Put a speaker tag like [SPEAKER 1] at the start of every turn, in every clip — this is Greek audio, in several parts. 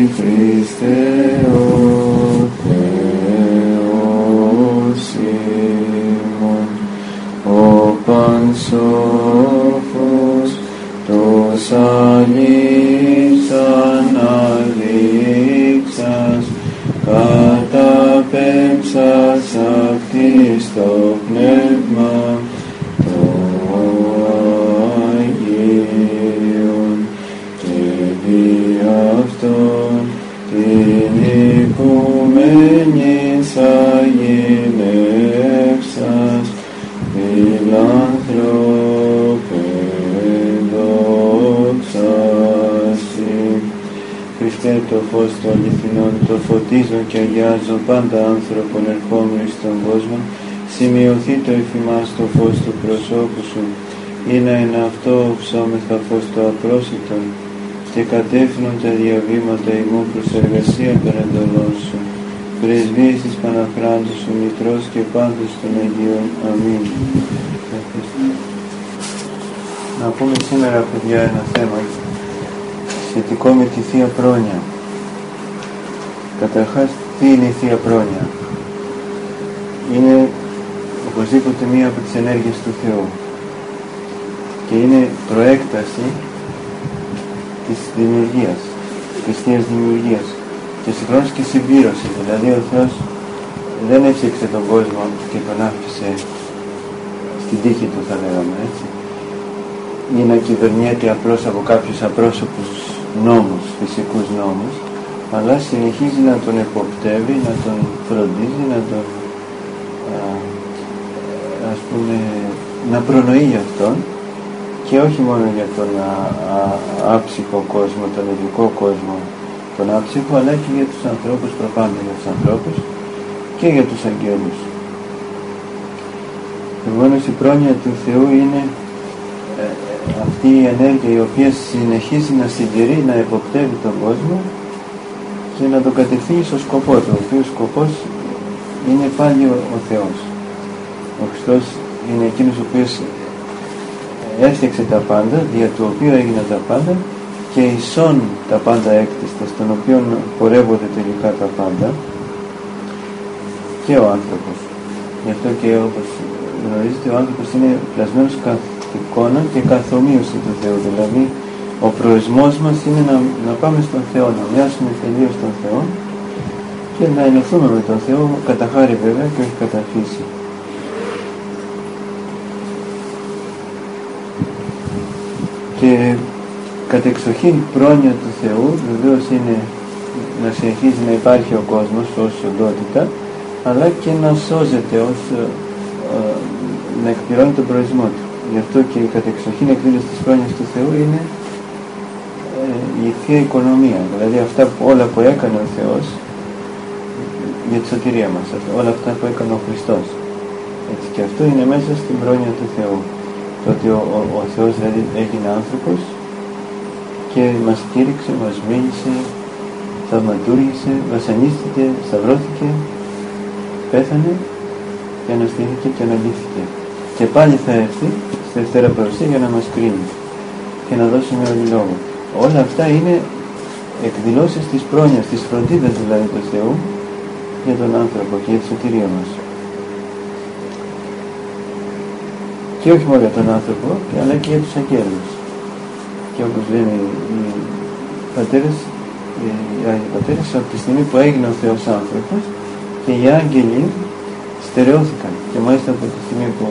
[SPEAKER 1] Χριστέ ο Θεός ημών, ο πανσόφος, τους αλήψας αναλήψας, καταπέμψας αυτής το πνεύμα το Αγίον, και δι' αυτόν την οικουμένης αγινεύσας, φιλανθρώπε δόξασι. Χριστέ, το φως του αληθινών, το φωτίζω και αγιάζω πάντα άνθρωπον ερχόμενοι στον κόσμο, σημειωθεί το εφημάς το φως του προσώπου σου, ή να είναι αυτό ψώμεθα φως το απρόσιτον, και κατεύθυνον τα διαβήματα ημών προς εργασία των εντολών σου. Πρεσβείες της Παναχράντου σου, Μητρός και πάντως των Αγίων. Αμήν. Να πούμε σήμερα, παιδιά, ένα θέμα σχετικό με τη Θεία Πρόνοια. Καταρχάς, τι είναι η Θεία Πρόνοια? Είναι οπωσδήποτε μία από τις ενέργειες του Θεού και είναι προέκταση της δημιουργίας, της Θείας Δημιουργίας, και συγχρόνως και συμπλήρωση. Δηλαδή ο Θεός δεν έφτιαξε τον κόσμο και τον άφησε στην τύχη του, θα λέγαμε έτσι, ή να κυβερνιέται απλώς από κάποιους απρόσωπους νόμους, φυσικούς νόμους, αλλά συνεχίζει να τον εποπτεύει, να τον φροντίζει, να τον να προνοεί για αυτόν, και όχι μόνο για τον άψυχο κόσμο, τον ειδικό κόσμο, τον άψυχο, αλλά και για τους ανθρώπους, προπάντων για τους ανθρώπους και για τους αγγέλους. Επομένως η πρόνοια του Θεού είναι αυτή η ενέργεια η οποία συνεχίζει να συντηρεί, να εποπτεύει τον κόσμο και να τον κατευθύνει στο σκοπό του, ο οποίος σκοπός είναι πάλι ο Θεός. Ο Χριστός είναι εκείνος ο οποίος έφτιαξε τα πάντα, δια του οποίου έγιναν τα πάντα, και εισών τα πάντα έκτιστα, στον οποίο πορεύονται τελικά τα πάντα, και ο άνθρωπος. Γι' αυτό και, όπως γνωρίζετε, ο άνθρωπος είναι πλασμένος καθ' εικόνα και καθ' ομοίωση του Θεού. Δηλαδή ο προορισμός μας είναι να πάμε στον Θεό, να μοιάσουμε τελείως στον Θεό και να ενωθούμε με τον Θεό, κατά χάρη βέβαια και όχι κατά φύση. Και κατεξοχήν πρόνοια του Θεού βεβαίως είναι να συνεχίζει να υπάρχει ο κόσμος ως οντότητα, αλλά και να σώζεται, να εκπληρώνει τον προορισμό του. Γι' αυτό και η κατεξοχήν εκδήλωση της πρόνοιας του Θεού είναι η Θεία Οικονομία, δηλαδή αυτά όλα που έκανε ο Θεός για τη σωτηρία μας, όλα αυτά που έκανε ο Χριστός. Έτσι, και αυτό είναι μέσα στην πρόνοια του Θεού. Το ότι ο Θεός δηλαδή έγινε άνθρωπος και μας κήρυξε, μας μίλησε, θαυματούργησε, βασανίστηκε, σταυρώθηκε, πέθανε και αναστήθηκε και αναλύθηκε. Και πάλι θα έρθει στη Δευτέρα Παρουσία για να μας κρίνει και να δώσει με όλη λόγο. Όλα αυτά είναι εκδηλώσεις της πρόνοιας, της φροντίδας δηλαδή του Θεού για τον άνθρωπο και για τη σωτηρία μας. Και όχι μόνο για τον άνθρωπο, αλλά και για τους αγγέλους. Και όπως λένε οι πατέρες, από τη στιγμή που έγινε ο Θεός άνθρωπος, και οι άγγελοι στερεώθηκαν. Και μάλιστα από τη στιγμή που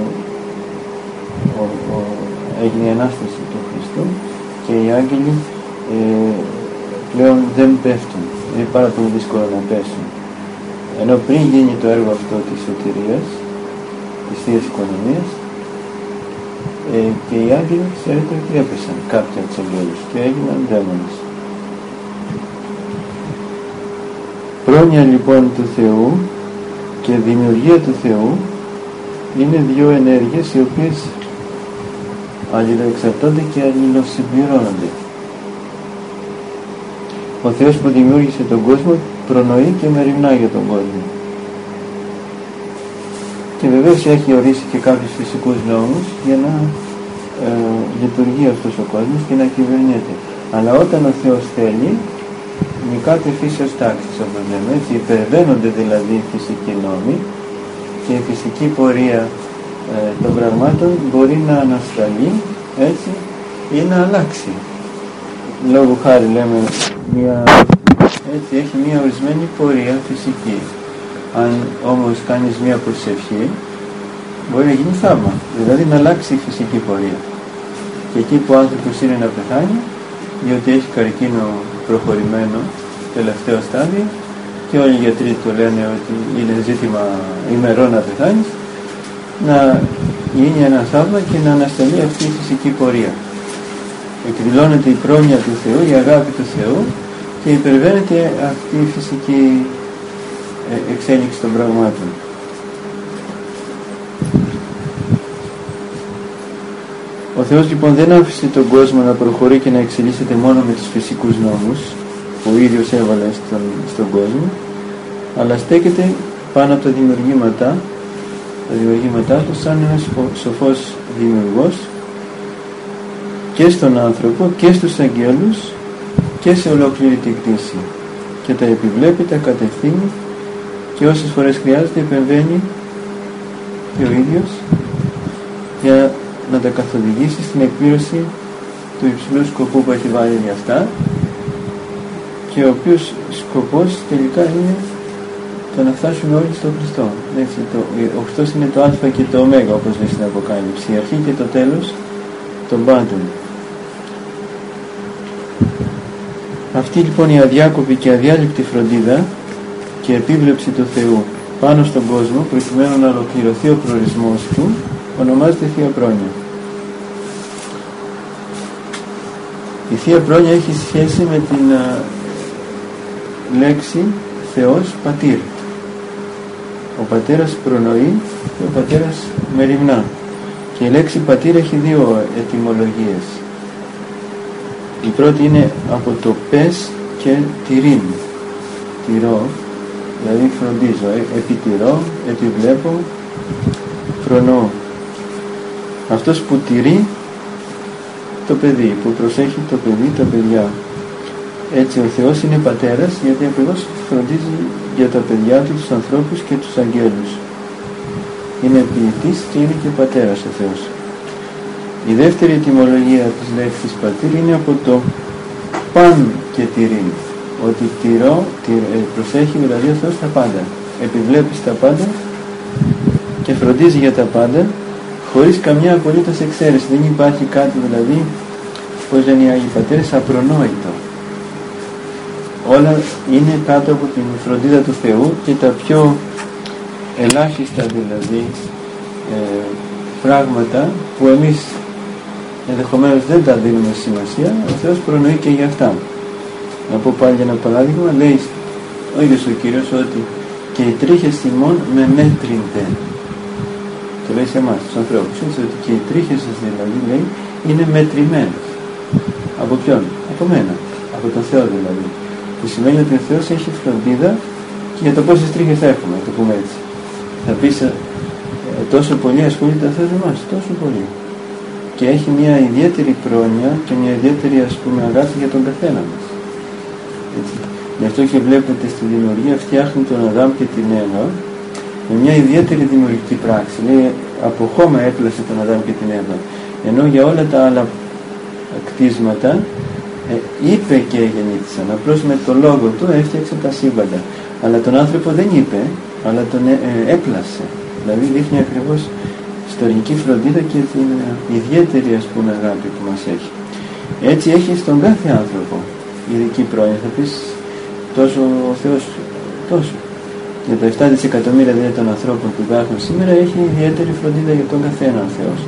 [SPEAKER 1] έγινε η Ανάσταση του Χριστού, και οι άγγελοι πλέον δεν πέφτουν. Είναι πάρα πολύ δύσκολο να πέσουν. Ενώ πριν γίνει το έργο αυτό της σωτηρίας, της Θείας Οικονομίας, και οι άγγελοι, ξέρετε, ότι έπεσαν κάποιοι από τους αγγέλους και έγιναν δαίμονες. Πρόνοια λοιπόν του Θεού και δημιουργία του Θεού είναι δύο ενέργειες οι οποίες αλληλοεξαρτώνται και αλληλοσυμπληρώνονται. Ο Θεός που δημιούργησε τον κόσμο προνοεί και μεριμνά για τον κόσμο. Και βεβαίως έχει ορίσει και κάποιους φυσικούς νόμους για να λειτουργεί αυτός ο κόσμος και να κυβερνιέται. Αλλά όταν ο Θεός θέλει νικάται φύσεως τάξης, όπως λέμε, έτσι, υπερβαίνονται δηλαδή οι φυσικοί νόμοι και η φυσική πορεία των πραγμάτων μπορεί να ανασταλεί, έτσι, ή να αλλάξει. Λόγου χάρη λέμε, έτσι, έχει μια ορισμένη πορεία φυσική. Αν όμως κάνεις μια προσευχή, μπορεί να γίνει θαύμα, δηλαδή να αλλάξει η φυσική πορεία. Και εκεί που ο άνθρωπος είναι να πεθάνει, διότι έχει καρκίνο προχωρημένο, τελευταίο στάδιο, και όλοι οι γιατροί του λένε ότι είναι ζήτημα ημερών να πεθάνεις, να γίνει ένα θαύμα και να ανασταλεί αυτή η φυσική πορεία. Εκδηλώνεται η πρόνοια του Θεού, η αγάπη του Θεού, και υπερβαίνεται αυτή η φυσική εξέλιξη των πραγμάτων. Ο Θεός λοιπόν δεν άφησε τον κόσμο να προχωρεί και να εξελίσσεται μόνο με τους φυσικούς νόμους που ο ίδιος έβαλε στον κόσμο, αλλά στέκεται πάνω από τα δημιουργήματά του σαν ένας σοφός δημιουργός και στον άνθρωπο και στους αγγέλους και σε ολόκληρη την κτήση, και τα επιβλέπει, τα κατευθύνει και όσες φορές χρειάζεται επεμβαίνει και ο ίδιος για να τα καθοδηγήσει στην εκπλήρωση του υψηλού σκοπού που έχει βάλει για αυτά, και ο οποίος σκοπός τελικά είναι το να φτάσουμε όλοι στο Χριστό. Έτσι, ο Χριστός είναι το Α και το Ω, όπως λέει στην Αποκάλυψη, η αρχή και το τέλος των πάντων. Αυτή λοιπόν η αδιάκοπη και αδιάλειπτη φροντίδα και επίβλεψη του Θεού πάνω στον κόσμο, προκειμένου να ολοκληρωθεί ο προορισμός του, ονομάζεται Θεία Πρόνοια. Η Θεία Πρόνοια έχει σχέση με την λέξη Θεός Πατήρ. Ο Πατέρας προνοεί και ο Πατέρας μεριμνά. Και η λέξη Πατήρ έχει δύο ετυμολογίες. Η πρώτη είναι από το πες και τηρήν. Τηρώ, δηλαδή φροντίζω, επιτηρώ, επιβλέπω, προνοώ. Αυτός που τηρεί το παιδί, που προσέχει το παιδί, τα παιδιά. Έτσι ο Θεός είναι πατέρας, γιατί ακριβώς φροντίζει για τα παιδιά του, τους ανθρώπους και τους αγγέλους. Είναι ποιητής και είναι και πατέρας ο Θεός. Η δεύτερη ετυμολογία της λέξης πατήρ είναι από το παν και τηρήν. Ότι προσέχει δηλαδή ο Θεός τα πάντα. Επιβλέπει τα πάντα και φροντίζει για τα πάντα, χωρίς καμιά απολύτως εξαίρεση. Δεν υπάρχει κάτι δηλαδή, πώς λένε οι Άγιοι Πατέρες, απρονόητο. Όλα είναι κάτω από την φροντίδα του Θεού, και τα πιο ελάχιστα δηλαδή πράγματα που εμείς ενδεχομένως δεν τα δίνουμε σημασία, ο Θεός προνοεί και για αυτά. Να πω πάλι ένα παράδειγμα, λέει ο ίδιος ο Κύριος ότι και οι τρίχες ημών με μέτρυνται. Το λέει σε εμάς τους ανθρώπους, έτσι, ότι και οι τρίχες σας δηλαδή, λέει, είναι μετρημένες. Από ποιον? Από μένα, από τον Θεό δηλαδή. Που σημαίνει ότι ο Θεός έχει φροντίδα και για το πόσες τρίχες θα έχουμε, να το πούμε έτσι. Θα πεις τόσο πολύ ασχολείται ο Θεός με εμάς, τόσο πολύ. Και έχει μια ιδιαίτερη πρόνοια και μια ιδιαίτερη, ας πούμε, αγάπη για τον καθένα μας. Έτσι. Γι' αυτό και βλέπετε στη δημιουργία φτιάχνει τον Αδάμ και την Εύα με μια ιδιαίτερη δημιουργική πράξη. Λέει από χώμα έπλασε τον Αδάμ και την Εύα. Ενώ για όλα τα άλλα κτίσματα είπε και γεννήθησαν. Απλώς με το λόγο του έφτιαξε τα σύμπαντα. Αλλά τον άνθρωπο δεν είπε, αλλά τον έπλασε. Δηλαδή δείχνει ακριβώς ιστορική φροντίδα και την ιδιαίτερη, ας πούμε, αγάπη που μας έχει. Έτσι έχει στον κάθε άνθρωπο ειδική πρόνοια. Θα πεις τόσο ο Θεός, τόσο. Για τα 7 δισεκατομμύρια δηλαδή των ανθρώπων που υπάρχουν σήμερα έχει ιδιαίτερη φροντίδα για τον καθένα ο Θεός.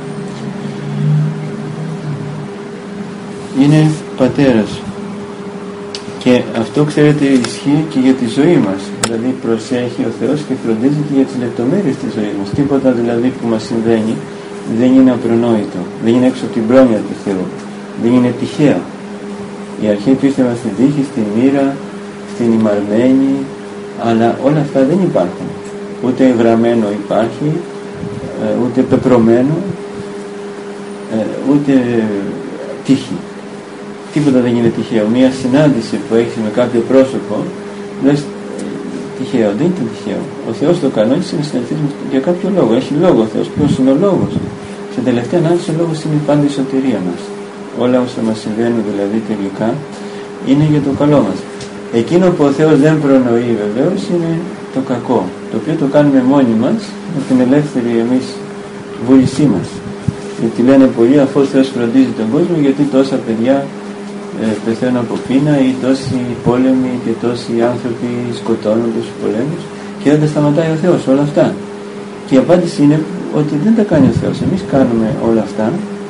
[SPEAKER 1] Είναι πατέρας. Και αυτό, ξέρετε, ισχύει και για τη ζωή μας. Δηλαδή προσέχει ο Θεός και φροντίζει και για τις λεπτομέρειες της ζωής μας. Τίποτα δηλαδή που μας συμβαίνει δεν είναι απρονόητο. Δεν είναι έξω από την πρόνοια του Θεού. Δεν είναι τυχαίο. Η αρχή πίστευα στην τύχη, στην μοίρα, στην ημαρμένη, αλλά όλα αυτά δεν υπάρχουν. Ούτε γραμμένο υπάρχει, ούτε πεπρωμένο, ούτε τύχη. τίποτα δεν είναι τυχαίο. Μία συνάντηση που έχεις με κάποιο πρόσωπο, λες τυχαίο, δεν είναι τυχαίο. Ο Θεός το κανόνισε να συναντηθείς για κάποιο λόγο. Έχει λόγο ο Θεός. Ποιος είναι ο λόγος? Σε τελευταία ανάλυση ο λόγος είναι πάντα η σωτηρία μας. Όλα όσα μας συμβαίνουν δηλαδή τελικά είναι για το καλό μας. Εκείνο που ο Θεός δεν προνοεί βεβαίως είναι το κακό, το οποίο το κάνουμε μόνοι μας με την ελεύθερη εμείς βούλησή μας. Γιατί λένε πολλοί, αφού ο Θεός φροντίζει τον κόσμο, γιατί τόσα παιδιά πεθαίνουν από πείνα ή τόσοι πόλεμοι και τόσοι άνθρωποι σκοτώνονται στους πολέμους και δεν τα σταματάει ο Θεός όλα αυτά? Και η απάντηση είναι ότι δεν τα κάνει ο Θεός. Εμείς κάνουμε όλα αυτά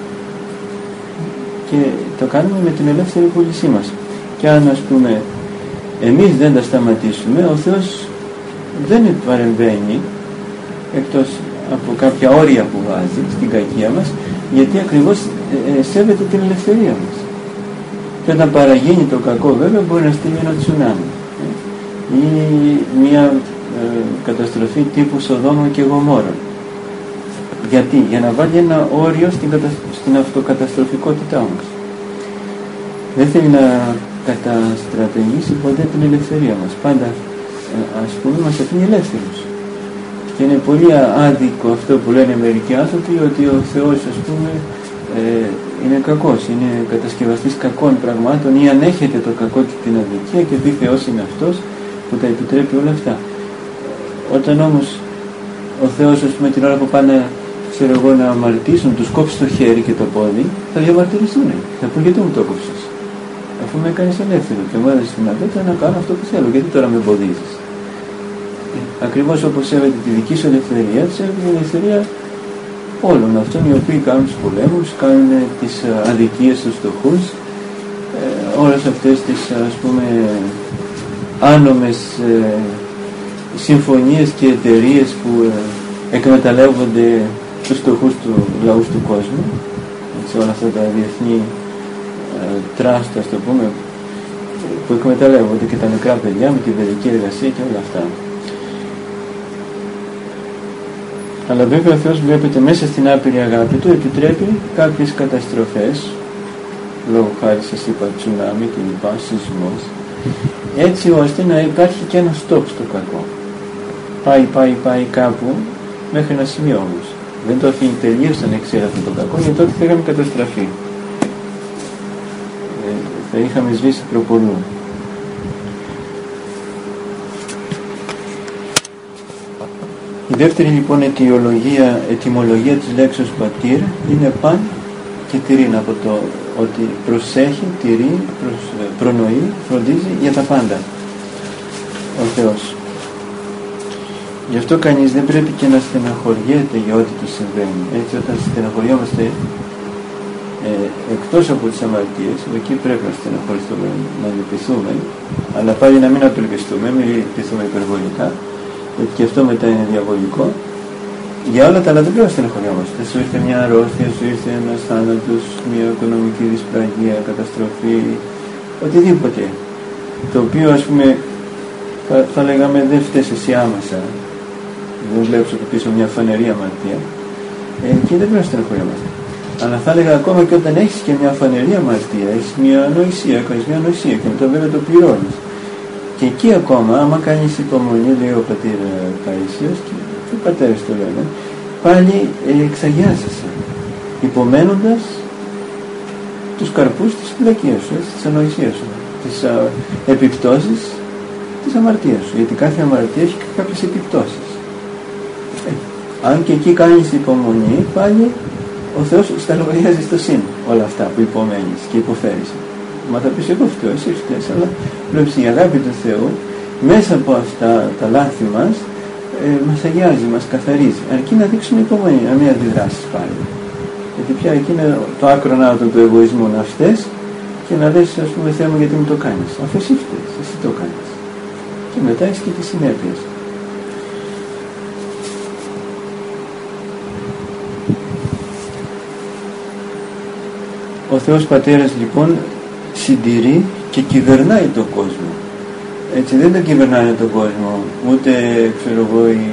[SPEAKER 1] και το κάνουμε με την ελεύθερη βούλησή μας. Και αν ας πούμε εμείς δεν τα σταματήσουμε, ο Θεός δεν παρεμβαίνει εκτός από κάποια όρια που βάζει στην κακία μας, γιατί ακριβώς σέβεται την ελευθερία μας. Και όταν παραγίνει το κακό βέβαια μπορεί να στείλει ένα τσουνάμι ή μια καταστροφή τύπου Σοδόμων και Γομόρων. Γιατί? Για να βάλει ένα όριο στην αυτοκαταστροφικότητά μας. Δεν θέλει να καταστρατηγήσει ποτέ την ελευθερία μας. Πάντα ας πούμε μας αφήνει ελεύθερους. Και είναι πολύ άδικο αυτό που λένε μερικοί άνθρωποι, ότι ο Θεός ας πούμε είναι κακός, είναι κατασκευαστής κακών πραγμάτων ή ανέχεται το κακό και την αδικία και πει Θεός είναι αυτός που τα επιτρέπει όλα αυτά. Όταν όμως ο Θεός ας πούμε την ώρα που πάνε να αμαρτήσουν, τους κόψει το χέρι και το πόδι, θα διαμαρτυρηθούν. Θα πούν γιατί μου το κόψεις, αφού με κάνεις ελεύθερο και μου έδωσες τη δυνατότητα να κάνω αυτό που θέλω, γιατί τώρα με εμποδίζεις? Ακριβώς όπως σέβεται τη δική σου ελευθερία, σέβεται την ελευθερία όλων αυτών οι οποίοι κάνουν τους πολέμους, κάνουν τις αδικίες στους φτωχούς, όλες αυτές τις ας πούμε άνομες συμφωνίες και εταιρείες που εκμεταλλεύονται τους φτωχούς του λαούς του κόσμου, έτσι, όλα αυτά τα διεθνή τράστα, ας το πούμε, που εκμεταλλεύονται και τα μικρά παιδιά με την παιδική εργασία και όλα αυτά. Αλλά βέβαια ο Θεός βλέπετε μέσα στην άπειρη αγάπη του επιτρέπει κάποιες καταστροφές, λόγω χάρη σας είπα τσουνάμι και λοιπά, σεισμός, έτσι ώστε να υπάρχει και ένα stop στο κακό. Πάει κάπου μέχρι ένα σημείο όμως. Δεν το αφήνει τελείως ανεξέλεγκτο το κακό, γιατί τότε θα είχαμε καταστραφεί. Θα είχαμε σβήσει προπολού. Η δεύτερη λοιπόν ετυμολογία της λέξης πατήρ είναι παν και τηρήν, από το ότι προσέχει, τηρεί, προνοεί, φροντίζει για τα πάντα ο Θεός. Γι' αυτό κανείς δεν πρέπει και να στεναχωριέται για ό,τι του συμβαίνει. Έτσι, όταν στεναχωριόμαστε εκτός από τις αμαρτίες, εκεί πρέπει να στεναχωριστούμε, να λυπηθούμε, αλλά πάλι να μην απελπιστούμε, μην λυπηθούμε υπερβολικά, γιατί και αυτό μετά είναι διαβολικό. Για όλα τα άλλα δεν πρέπει να στεναχωριόμαστε. Σου ήρθε μια αρρώστια, σου ήρθε ένας θάνατος, μια οικονομική δυσπραγία, καταστροφή, οτιδήποτε. Το οποίο ας πούμε θα λέγαμε δεν φταίς εσύ άμεσα. Δεν βλέπεις από πίσω μια φανερή αμαρτία. Και δεν πρέπει να στεναχωριόμαστε. Αλλά θα έλεγα ακόμα και όταν έχεις και μια φανερή αμαρτία, έχεις μια ανοησία, κάνεις μια ανοησία και μετά βέβαια το πληρώνεις. Και εκεί ακόμα, άμα κάνεις υπομονή, λέει ο πατήρ Παΐσιος και οι πατέρες το λένε, πάλι εξαγιάζεσαι, υπομένοντας τους καρπούς της φυλακίας σου, της ανοησίας σου, τις επιπτώσεις της αμαρτίας σου. Γιατί κάθε αμαρτία έχει κάποιες επιπτώσεις. Αν και εκεί κάνεις υπομονή, πάλι ο Θεός στα λογαριάζει στο σύν όλα αυτά που υπομένεις και υποφέρεις. Μα θα πεις εγώ φταίω, εσύ φταίς, αλλά βλέπεις η αγάπη του Θεού μέσα από αυτά τα λάθη μας μας αγιάζει, μας καθαρίζει, αρκεί να δείξουμε υπομονή, να μην αντιδράσεις πάλι. Γιατί πια εκεί είναι το άκρονά του εγωισμού, να φταίς και να λες ας πούμε Θεέ μου γιατί μου το κάνεις, αφού εσύ φταίς, εσύ το κάνεις. Και μετά έχεις και τις συνέπειες. Ο Θεός Πατέρας λοιπόν συντηρεί και κυβερνάει τον κόσμο. Έτσι δεν τον κυβερνάνε τον κόσμο ούτε ξέρω εγώ οι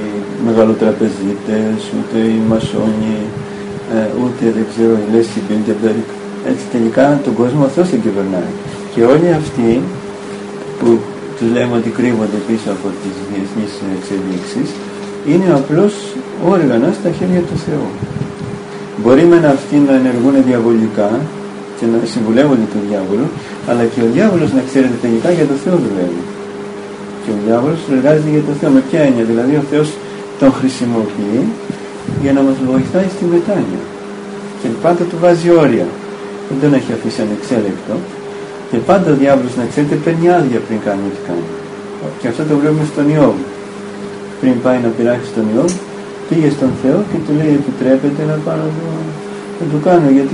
[SPEAKER 1] μεγαλοτραπεζίτες, ούτε οι μασόνοι, ούτε δεν ξέρω η Λέσχη Μπίλτεμπεργκ, Έτσι τελικά τον κόσμο αυτός τον κυβερνάει. Και όλοι αυτοί που τους λέμε ότι κρύβονται πίσω από τις διεθνείς εξελίξεις είναι απλώς όργανα στα χέρια του Θεού. Μπορεί μεν αυτοί να ενεργούν διαβολικά και να συμβουλεύονται τον διάβολο, αλλά και ο διάβολος, να ξέρετε, τελικά για το Θεό δουλεύει. Και ο διάβολος εργάζεται για το Θεό. Με ποια έννοια? Δηλαδή ο Θεός τον χρησιμοποιεί για να μας βοηθάει στη μετάνοια. Και πάντα του βάζει όρια. Δεν τον έχει αφήσει ανεξέλεκτο. Και πάντα ο διάβολος, να ξέρετε, παίρνει άδεια πριν κάνει ό,τι κάνει. Και αυτό το βλέπουμε στον Ιώβ. Πριν πάει να πειράξει τον Ιώβ, πήγε στον Θεό και του λέει: επιτρέπεται να πάω να του κάνω, γιατί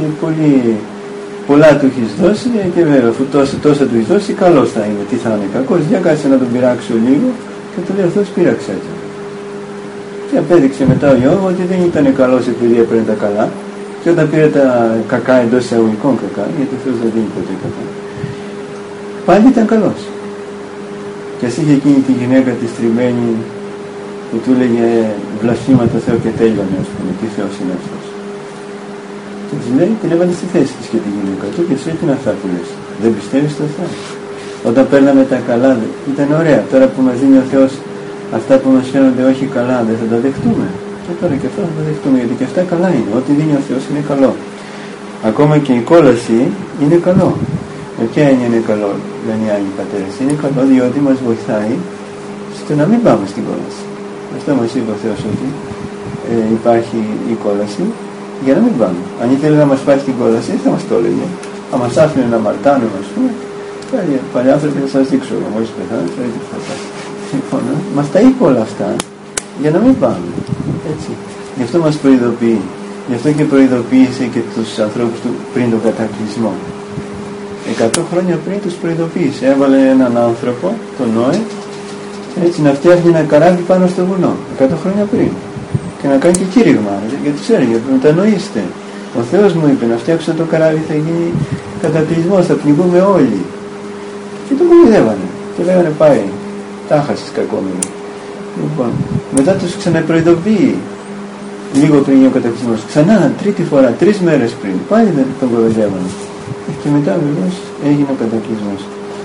[SPEAKER 1] πολλά του έχεις δώσει και βέβαια αφού τόσα του έχεις δώσει, καλός θα είναι. Τι θα είναι κακός? Για κάτσε να τον πειράξω λίγο. Και του λέει: αυτός πείραξε έτσι. Και απέδειξε μετά ο Ιώβ ότι δεν ήταν καλός επειδή έπαιρνε τα καλά. Και όταν πήρε τα κακά, εντός εισαγωγικών κακά, γιατί ο Θεός δεν δίνει ποτέ κακά, πάλι ήταν καλός. Και ας είχε εκείνη τη γυναίκα τη στριμμένη που του έλεγε βλασφήμα το Θεό και τέλειωνε, ας πούμε, τι Θεός είναι αυτός. Και της λέει, την έβαλε στη θέση της και τη γυναίκα του και της λέει: τι είναι αυτά που λες? Δεν πιστεύεις στο Θεό? Όταν παίρναμε τα καλά ήταν ωραία. Τώρα που μας δίνει ο Θεός αυτά που μας φαίνονται όχι καλά, δεν θα τα δεχτούμε? Και τώρα και αυτά θα τα δεχτούμε, γιατί και αυτά καλά είναι. Ό,τι δίνει ο Θεός είναι καλό. Ακόμα και η κόλαση είναι καλό. Με ποια έννοια είναι καλό? Λένε οι Άγιοι Πατέρες. Είναι καλό διότι μας βοηθάει στο να μην πάμε στην κόλαση. Αυτό μας είπε ο Θεός, ότι υπάρχει η κόλαση για να μην πάμε. Αν ήθελε να μας πάει στην κόλαση, θα μας το έλεγε. Θα μας άφηνε να μαρτάνουμε, ας πούμε. Παλιά άνθρωποι θα σας δείξω, μόλις πεθάνω, θα δείτε τι θα πάει. Λοιπόν, μας τα είπε όλα αυτά για να μην πάμε. Έτσι. Γι' αυτό μας προειδοποιεί. Γι' αυτό και προειδοποίησε και τους ανθρώπους του πριν τον κατακλυσμό. 100 χρόνια πριν τους προειδοποίησε. Έβαλε έναν άνθρωπο, τον Νόε, έτσι να φτιάχνει ένα καράβι πάνω στο βουνό. 100 χρόνια πριν. Και να κάνει και κήρυγμα. Γιατί τους έλεγε: μετανοήστε. Ο Θεός μου είπε να φτιάξω το καράβι, θα γίνει κατακλυσμός, θα πνιγούμε όλοι. Και το κοροϊδεύανε. Και λέγανε: πάει, τα χάσεις κακόμενο. Λοιπόν, μετά τους ξαναπροειδοποιεί. Λίγο πριν γίνει ο κατακλυσμός. Ξανά, τρίτη φορά, 3 μέρες πριν. Πάλι δεν τον κοροϊδεύανε. Και μετά βεβαίως έγινε ο κατακλυσμός.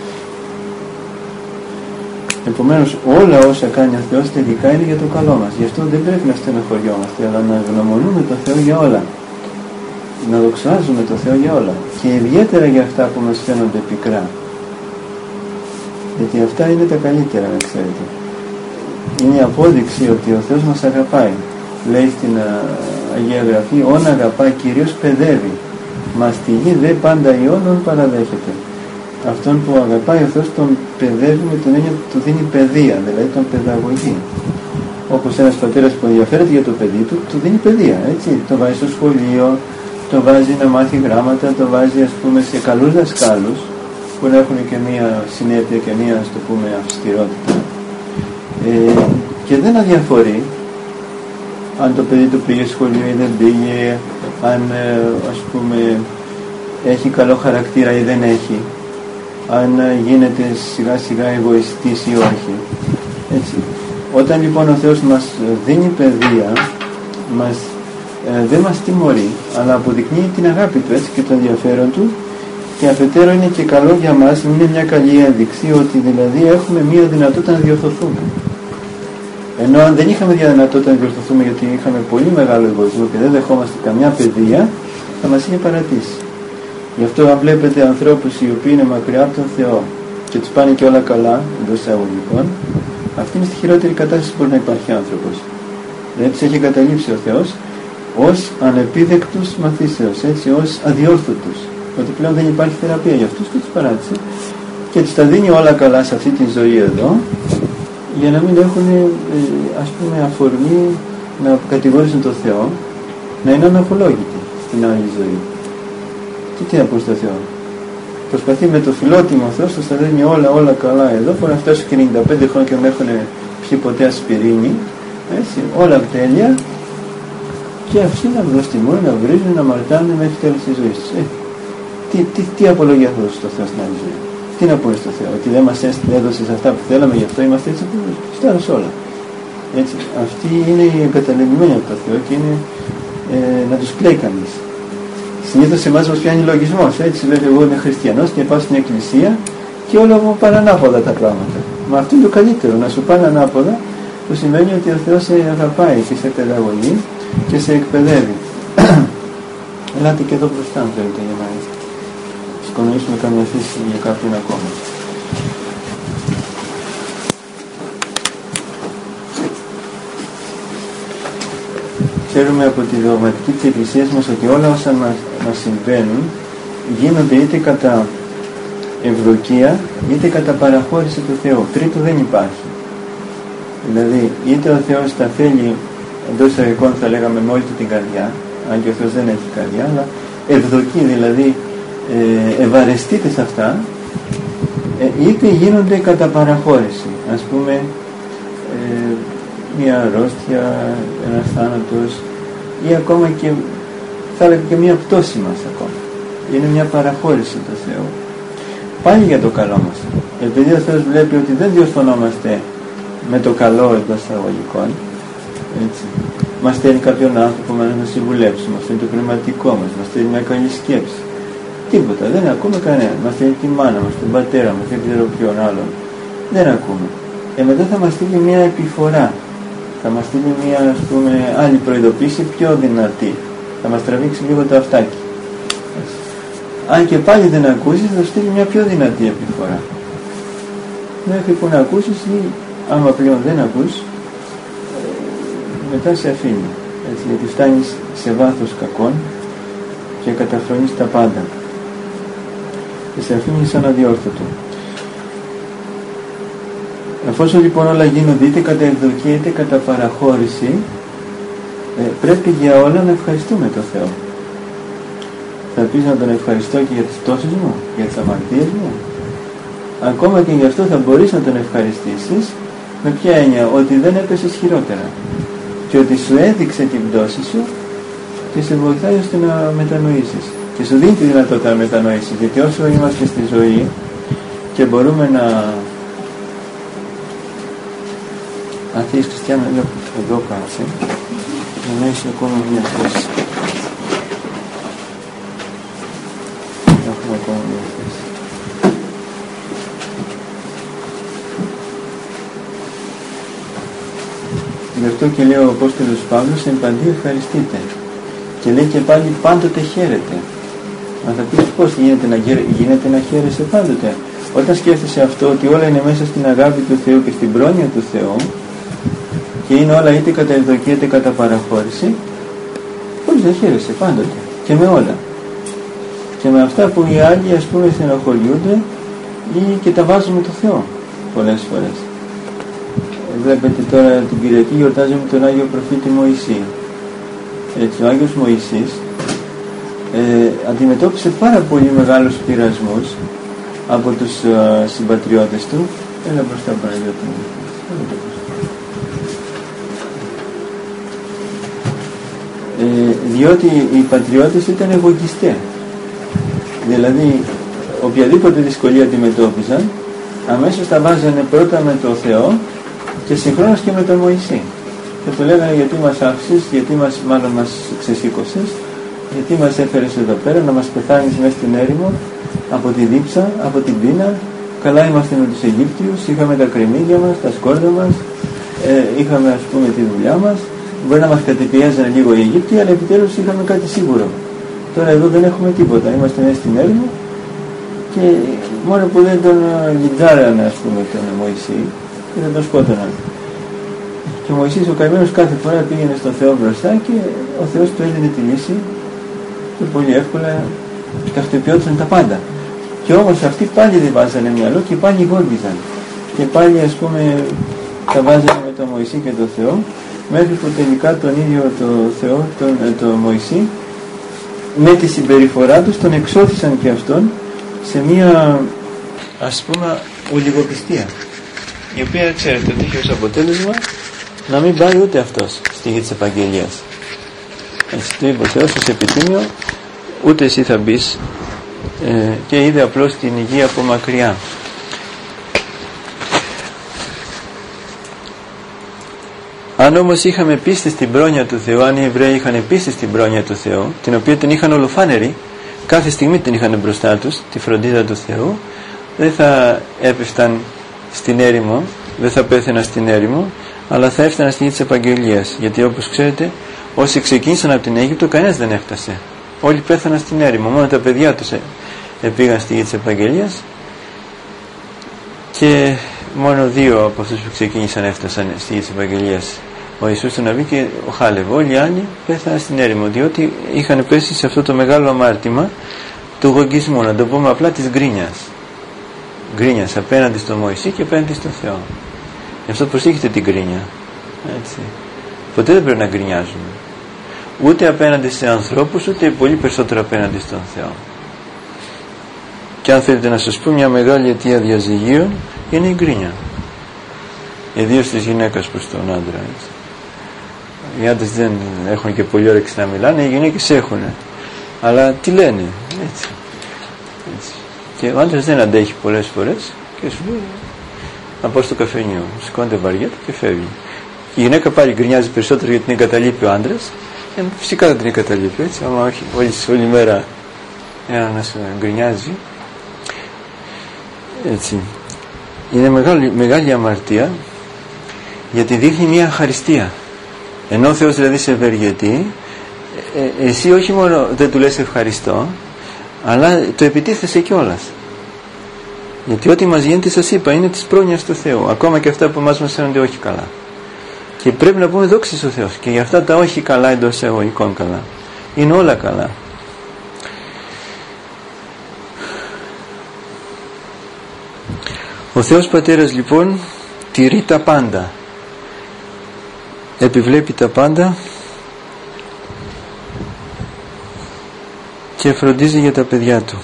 [SPEAKER 1] Επομένως όλα όσα κάνει ο Θεός τελικά είναι για το καλό μας. Γι' αυτό δεν πρέπει να στενοχωριόμαστε, αλλά να ευγνωμονούμε το Θεό για όλα. Να δοξάζουμε το Θεό για όλα. Και ιδιαίτερα για αυτά που μας φαίνονται πικρά. Γιατί αυτά είναι τα καλύτερα, να ξέρετε. Είναι η απόδειξη ότι ο Θεός μας αγαπάει. Λέει στην Αγία Γραφή: όν αγαπά Κύριος παιδεύει. Μα στη γη δε πάντα ιώνων παραδέχεται. Αυτόν που αγαπάει ο Θεός τον παιδεύει με τον έννοιο του δίνει παιδεία, δηλαδή τον παιδαγωγεί. Όπως ένας πατέρας που ενδιαφέρεται για το παιδί του, του δίνει παιδεία, έτσι. Το βάζει στο σχολείο, το βάζει να μάθει γράμματα, το βάζει, ας πούμε, σε καλούς δασκάλους που να έχουν και μία συνέπεια και μία, ας το πούμε, αυστηρότητα. Και δεν αδιαφορεί αν το παιδί του πήγε σχολείο ή δεν πήγε, αν, ας πούμε, έχει καλό χαρακτήρα ή δεν έχει, αν γίνεται σιγά σιγά εγωιστής ή όχι. Έτσι. Όταν λοιπόν ο Θεός μας δίνει παιδεία, δεν μας τιμωρεί, αλλά αποδεικνύει την αγάπη του, έτσι, και το ενδιαφέρον του, και αφετέρου είναι και καλό για μας, είναι μια καλή ένδειξη ότι δηλαδή έχουμε μια δυνατότητα να διορθωθούμε. Ενώ αν δεν είχαμε δυνατότητα να διορθωθούμε, γιατί είχαμε πολύ μεγάλο εγωισμό και δεν δεχόμαστε καμιά παιδεία, θα μας είχε παρατήσει. Γι' αυτό αν βλέπετε ανθρώπους οι οποίοι είναι μακριά από τον Θεό και τους πάνε και όλα καλά, εντός εισαγωγικών, αυτή είναι στη χειρότερη κατάσταση που μπορεί να υπάρχει άνθρωπος. Δηλαδή τους έχει καταλήψει ο Θεός ως ανεπίδεκτους μαθήσεως, έτσι, ως αδιόρθωτους. Ότι πλέον δεν υπάρχει θεραπεία για αυτούς και τους παράτησε και τους τα δίνει όλα καλά σε αυτή τη ζωή εδώ, για να μην έχουν, ας πούμε, αφορμή να κατηγορήσουν τον Θεό, να είναι αναπολόγητοι στην άλλη ζωή. Και τι να πούν στο Θεό? Προσπαθεί με το φιλότιμο Θεός, τους τα δίνει όλα καλά εδώ, μπορεί να φτάσουν και 95 χρόνια και να έχουν πιει ποτέ ασπιρίνη, έτσι, όλα τέλεια, και αυτοί να βλαστημούν, να βρίζουν, να μαρτάνουν μέχρι τέλος της ζωής τους. Τι απολογία θα δώσει στο Θεό στην άλλη ζωή? Τι να πούνε στο Θεό? Ότι δεν μας έδωσες αυτά που θέλαμε, γι' αυτό είμαστε έτσι που στάρος όλα. Έτσι, αυτοί είναι οι εγκαταλελειμμένοι από το Θεό και είναι να τους κλαίει κανείς. Συνήθως σε εμάς μας πιάνει λογισμός, έτσι, λέει εγώ είμαι χριστιανός και πάω στην εκκλησία και όλα μου πάνε ανάποδα τα πράγματα. Μα αυτό είναι το καλύτερο, να σου πάνε ανάποδα, που σημαίνει ότι ο Θεός σε αγαπάει και σε παιδαγωγεί και σε εκπαιδεύει. Ελάτε και εδώ μπροστά αν θέλετε για να συγκονοήσουμε καμία θέση για κάποιον ακόμα. Ξέρουμε από τη δογματική της Εκκλησίας μας ότι όλα όσα μας συμβαίνουν γίνονται είτε κατά ευδοκία είτε κατά παραχώρηση του Θεού. Τρίτο δεν υπάρχει. Δηλαδή είτε ο Θεός τα θέλει, εντός εισαγωγικών θα λέγαμε με όλη του την καρδιά, αν και ο Θεός δεν έχει καρδιά, αλλά ευδοκεί, δηλαδή ευαρεστείται σε αυτά, είτε γίνονται κατά παραχώρηση. Ας πούμε μια αρρώστια, ένας θάνατος ή ακόμα και θα έλεγα και μια πτώση μας ακόμα. Είναι μια παραχώρηση του Θεού. Πάλι για το καλό μας. Επειδή ο Θεός βλέπει ότι δεν διορθωνόμαστε με το καλό εντός εισαγωγικών, έτσι. Μας στέλνει κάποιον άνθρωπο να μας συμβουλέψει, μας στέλνει το πνευματικό μας στέλνει μια καλή σκέψη. Τίποτα, δεν ακούμε κανένα. Μας στέλνει τη μάνα μας, τον πατέρα μας, δεν ξέρω ποιον άλλον. Δεν ακούμε. Μετά θα μας στείλει μια επιφορά. Θα μας στείλει μια, ας πούμε, άλλη προειδοποίηση πιο δυνατή. Θα μας τραβήξει λίγο το αυτάκι. Έτσι. Αν και πάλι δεν ακούσεις, θα στείλει μια πιο δυνατή επιφορά. Μέχρι που να ακούσεις ή άμα πλέον δεν ακούς, μετά σε αφήνει. Έτσι, γιατί φτάνεις σε βάθος κακών και καταφρονείς τα πάντα. Και σε αφήνει σαν αδιόρθωτο. Εφόσον λοιπόν όλα γίνονται είτε κατά ευδοκία είτε κατά παραχώρηση, πρέπει για όλα να ευχαριστούμε τον Θεό. Θα πεις να τον ευχαριστώ και για τις πτώσεις μου, για τις αμαρτίες μου. Ακόμα και γι' αυτό θα μπορείς να τον ευχαριστήσεις με ποια έννοια? Ότι δεν έπεσες χειρότερα και ότι σου έδειξε την πτώση σου και σε βοηθάει ώστε να μετανοήσεις και σου δίνει τη δυνατότητα να μετανοήσεις, γιατί όσο είμαστε στη ζωή και μπορούμε να... Αν θέλεις Χριστιανό, εδώ κάτσε για να έχεις ακόμα μια θέση. Έχουμε ακόμα μια θέση. Γι' αυτό και λέει ο Απόστολος Παύλος, εν παντί ευχαριστείτε. Και λέει και πάλι πάντοτε χαίρετε. Αν θα πεις πώς γίνεται να χαίρεσαι πάντοτε? Όταν σκέφτεσαι αυτό, ότι όλα είναι μέσα στην αγάπη του Θεού και στην πρόνοια του Θεού και είναι όλα είτε κατά ευδοκία είτε κατά παραχώρηση, πώς δεν χαίρεσαι πάντοτε και με όλα. Και με αυτά που οι άλλοι ας πούμε στενοχωριούνται ή και τα βάζουν με το Θεό πολλές φορές. Βλέπετε τώρα την Κυριακή γιορτάζουμε τον Άγιο Προφήτη Μωυσή. Έτσι, ο Άγιος Μωυσής αντιμετώπισε πάρα πολύ μεγάλους πειρασμούς από τους συμπατριώτες του. Έλα μπροστά Παναγιώτη μου. Διότι οι πατριώτες ήταν εγωιστές. Δηλαδή οποιαδήποτε δυσκολία αντιμετώπιζαν αμέσως τα βάζανε πρώτα με το Θεό και συγχρόνως και με τον Μωυσή. Και του λέγανε γιατί μας άφησες, γιατί μάλλον μας ξεσήκωσες, γιατί μας έφερες εδώ πέρα να μας πεθάνεις μέσα στην έρημο από τη δίψα, από την πείνα. Καλά είμαστε με τους Αιγύπτιους, είχαμε τα κρεμμύδια μας, τα σκόρδα μας, είχαμε ας πούμε τη δουλειά μας. Μπορεί να μας κατεπιέζανε λίγο οι Αιγύπτιοι, αλλά επιτέλους είχαμε κάτι σίγουρο. Τώρα εδώ δεν έχουμε τίποτα, είμαστε μέσα στην έρημο και μόνο που δεν τον λιντάρανε ας πούμε τον Μωυσή και δεν τον σκότωναν. Και ο Μωυσής ο καημένος κάθε φορά πήγαινε στον Θεό μπροστά και ο Θεός του έδινε τη λύση και πολύ εύκολα ταυτοποιόντουσαν τα πάντα. Και όμως αυτοί πάλι δεν βάζανε μυαλό και πάλι γόργιζαν. Και πάλι ας πούμε τα βάζανε με τον Μωυσή και τον Θεό, μέχρι που τελικά τον ίδιο τον Θεό, τον Μωυσή, με τη συμπεριφορά τους τον εξώθησαν και αυτόν σε μία ας πούμε ολιγοπιστία, η οποία ξέρετε ότι είχε ως αποτέλεσμα να μην πάει ούτε αυτός στη γη της Επαγγελίας. Έτσι το είπε ο Θεός ως επιτήμιο, ούτε εσύ θα μπεις, και είδε απλώς την γη από μακριά. Αν όμως είχαμε πίστη στην πρόνοια του Θεού, αν οι Εβραίοι είχαν πίστη στην πρόνοια του Θεού, την οποία την είχαν ολοφάνερη, κάθε στιγμή την είχαν μπροστά τους, τη φροντίδα του Θεού, δεν θα έπεφταν στην έρημο, δεν θα πέθαιναν στην έρημο, αλλά θα έφταναν στη γη της Επαγγελίας. Γιατί όπως ξέρετε, όσοι ξεκίνησαν από την Αίγυπτο, κανένας δεν έφτασε. Όλοι πέθαναν στην έρημο, μόνο τα παιδιά τους πήγαν στη γη της Επαγγελίας και μόνο 2 από αυτούς που ξεκίνησαν έφτασαν στη γη της Επαγγελίας. Ο Ιησούς τον Ναβί και ο Χάλεβ. Όλοι οι άλλοι πέθαναν στην έρημο, διότι είχαν πέσει σε αυτό το μεγάλο αμάρτημα του γογγισμού, να το πούμε απλά της γκρίνιας. Γκρίνιας απέναντι στον Μωυσή και απέναντι στον Θεό. Γι' αυτό προσέχετε την γκρίνια. Έτσι. Ποτέ δεν πρέπει να γκρινιάζουμε. Ούτε απέναντι σε ανθρώπους, ούτε πολύ περισσότερο απέναντι στον Θεό. Και αν θέλετε να σας πω, μια μεγάλη αιτία διαζυγίων είναι η γκρίνια. Ιδίως της γυναίκας προς τον άντρα. Έτσι. Οι άντρες δεν έχουν και πολύ όρεξη να μιλάνε, οι γυναίκες έχουν. Αλλά τι λένε, έτσι. Και ο άντρας δεν αντέχει πολλές φορές και σου λέει να πάω στο καφενείο, σηκώνεται βαριέται και φεύγει. Η γυναίκα πάλι γκρινιάζει περισσότερο γιατί την εγκαταλείπει ο άντρας. Φυσικά δεν την εγκαταλείπει, έτσι, άμα όχι όλη μέρα ένας γκρινιάζει. Έτσι. Είναι μεγάλη αμαρτία, γιατί δείχνει μια αχαριστία. Ενώ ο Θεός δηλαδή σε ευεργετεί, εσύ όχι μόνο δεν του λες ευχαριστώ, αλλά το επιτίθεσαι κιόλας. Γιατί ό,τι μας γίνεται, σας είπα, είναι της πρόνοιας του Θεού. Ακόμα και αυτά που μας φαίνονται όχι καλά. Και πρέπει να πούμε δόξα στον Θεό. Και για αυτά τα όχι καλά, εντός εισαγωγικών καλά, είναι όλα καλά. Ο Θεός Πατέρας λοιπόν τηρεί τα πάντα, επιβλέπει τα πάντα και φροντίζει για τα παιδιά του.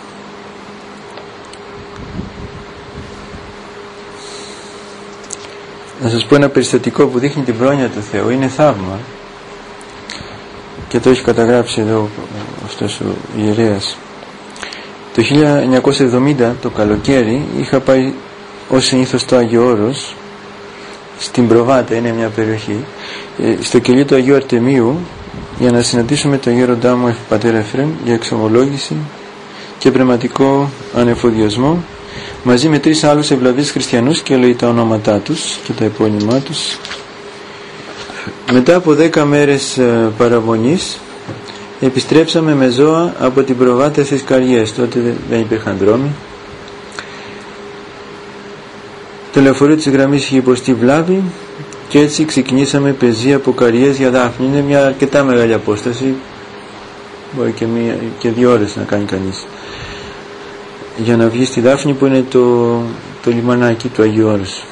[SPEAKER 1] Να σας πω ένα περιστατικό που δείχνει την πρόνοια του Θεού, είναι θαύμα και το έχει καταγράψει εδώ αυτός ο ιερέας. Το 1970 το καλοκαίρι είχα πάει ως συνήθως στο Άγιο Όρος, στην Προβάτα, είναι μια περιοχή, στο κελί του Αγίου Αρτεμίου, για να συναντήσουμε τον γέροντά μου πατέρα Εφραίμ για εξομολόγηση και πνευματικό ανεφοδιασμό, μαζί με 3 άλλους ευλαβείς χριστιανούς, και λέει τα ονόματά τους και τα επώνυμά τους. Μετά από 10 μέρες παραμονής επιστρέψαμε με ζώα από την Προβάτα στις Καριές. Τότε δεν υπήρχαν δρόμοι. Το λεωφορείο της γραμμής είχε υποστεί βλάβη και έτσι ξεκινήσαμε πεζή από Καριές για Δάφνη. Είναι μια αρκετά μεγάλη απόσταση, μπορεί και 2 ώρες να κάνει κανείς για να βγει στη Δάφνη, που είναι το λιμανάκι του Αγίου Όρους.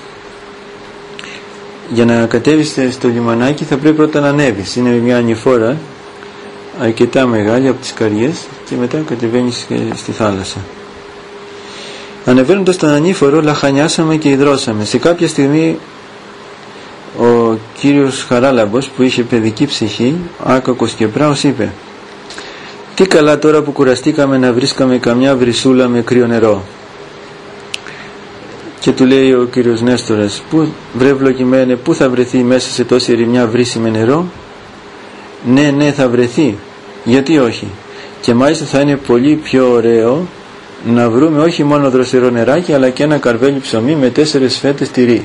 [SPEAKER 1] Για να κατέβεις στο λιμανάκι θα πρέπει πρώτα να ανέβεις. Είναι μια ανηφόρα αρκετά μεγάλη από τις Καριές και μετά κατεβαίνεις στη θάλασσα. Ανεβαίνοντας τον ανήφορο λαχανιάσαμε και υδρώσαμε. Σε κάποια στιγμή ο κύριος Χαράλαμπος, που είχε παιδική ψυχή, άκακος και πράος, είπε: «Τι καλά τώρα που κουραστήκαμε να βρίσκαμε καμιά βρυσούλα με κρύο νερό». Και του λέει ο κύριος Νέστορας: «Πού βρε βλογημένε, πού θα βρεθεί μέσα σε τόση ερημιά βρύση με νερό?» «Ναι, θα βρεθεί. Γιατί όχι. Και μάλιστα θα είναι πολύ πιο ωραίο να βρούμε όχι μόνο δροσερό νεράκι, αλλά και ένα καρβέλι ψωμί με 4 φέτες τυρί».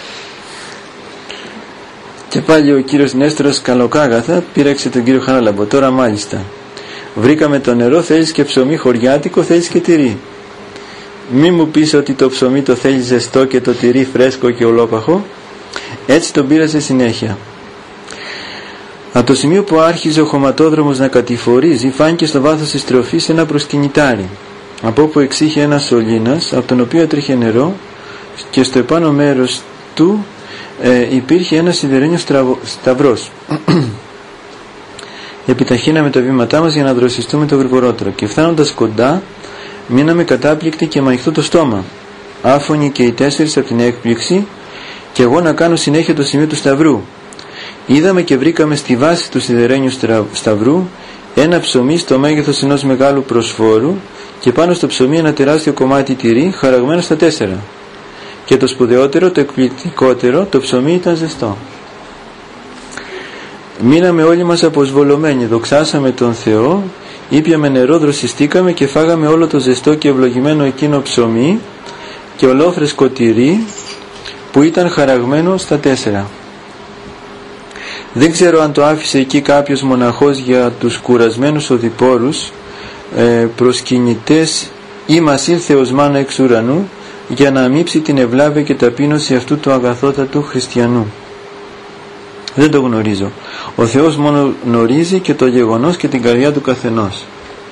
[SPEAKER 1] Και πάλι ο κύριος Νέστορας καλοκάγαθα πήραξε τον κύριο Χαράλαμπο: «Τώρα μάλιστα βρήκαμε το νερό, θέλεις και ψωμί χωριάτικο, θέλεις και τυρί. Μη μου πεις ότι το ψωμί το θέλεις ζεστό και το τυρί φρέσκο και ολόπαχο». Έτσι τον πήρασε συνέχεια. Από το σημείο που άρχιζε ο χωματόδρομος να κατηφορίζει, φάνηκε στο βάθος της τροφής ένα προσκυνητάρι, από όπου εξήχε ένας σωλήνας, από τον οποίο έτρεχε νερό, και στο επάνω μέρος του υπήρχε ένας σιδερένιος σταυρός. Επιταχύναμε τα βήματά μας για να δροσιστούμε το γρηγορότερο, και φτάνοντας κοντά μείναμε κατάπληκτοι και με ανοιχτό το στόμα, άφωνοι και οι 4 από την έκπληξη, και εγώ να κάνω συνέχεια το σημείο του σταυρού. Είδαμε και βρήκαμε στη βάση του σιδερένιου σταυρού ένα ψωμί στο μέγεθος ενός μεγάλου προσφόρου, και πάνω στο ψωμί ένα τεράστιο κομμάτι τυρί χαραγμένο στα 4. Και το σπουδαιότερο, το εκπληκτικότερο, το ψωμί ήταν ζεστό. Μείναμε όλοι μας αποσβολωμένοι, δοξάσαμε τον Θεό, ήπιαμε νερό, δροσιστήκαμε και φάγαμε όλο το ζεστό και ευλογημένο εκείνο ψωμί και ολόφρεσκο τυρί που ήταν χαραγμένο στα 4. Δεν ξέρω αν το άφησε εκεί κάποιος μοναχός για τους κουρασμένους οδηπόρους, προσκυνητές, ή μας ήλθε ως μάνα εξ ουρανού για να αμύψει την ευλάβεια και ταπείνωση αυτού του αγαθότατου χριστιανού. Δεν το γνωρίζω. Ο Θεός μόνο γνωρίζει και το γεγονός και την καρδιά του καθενός.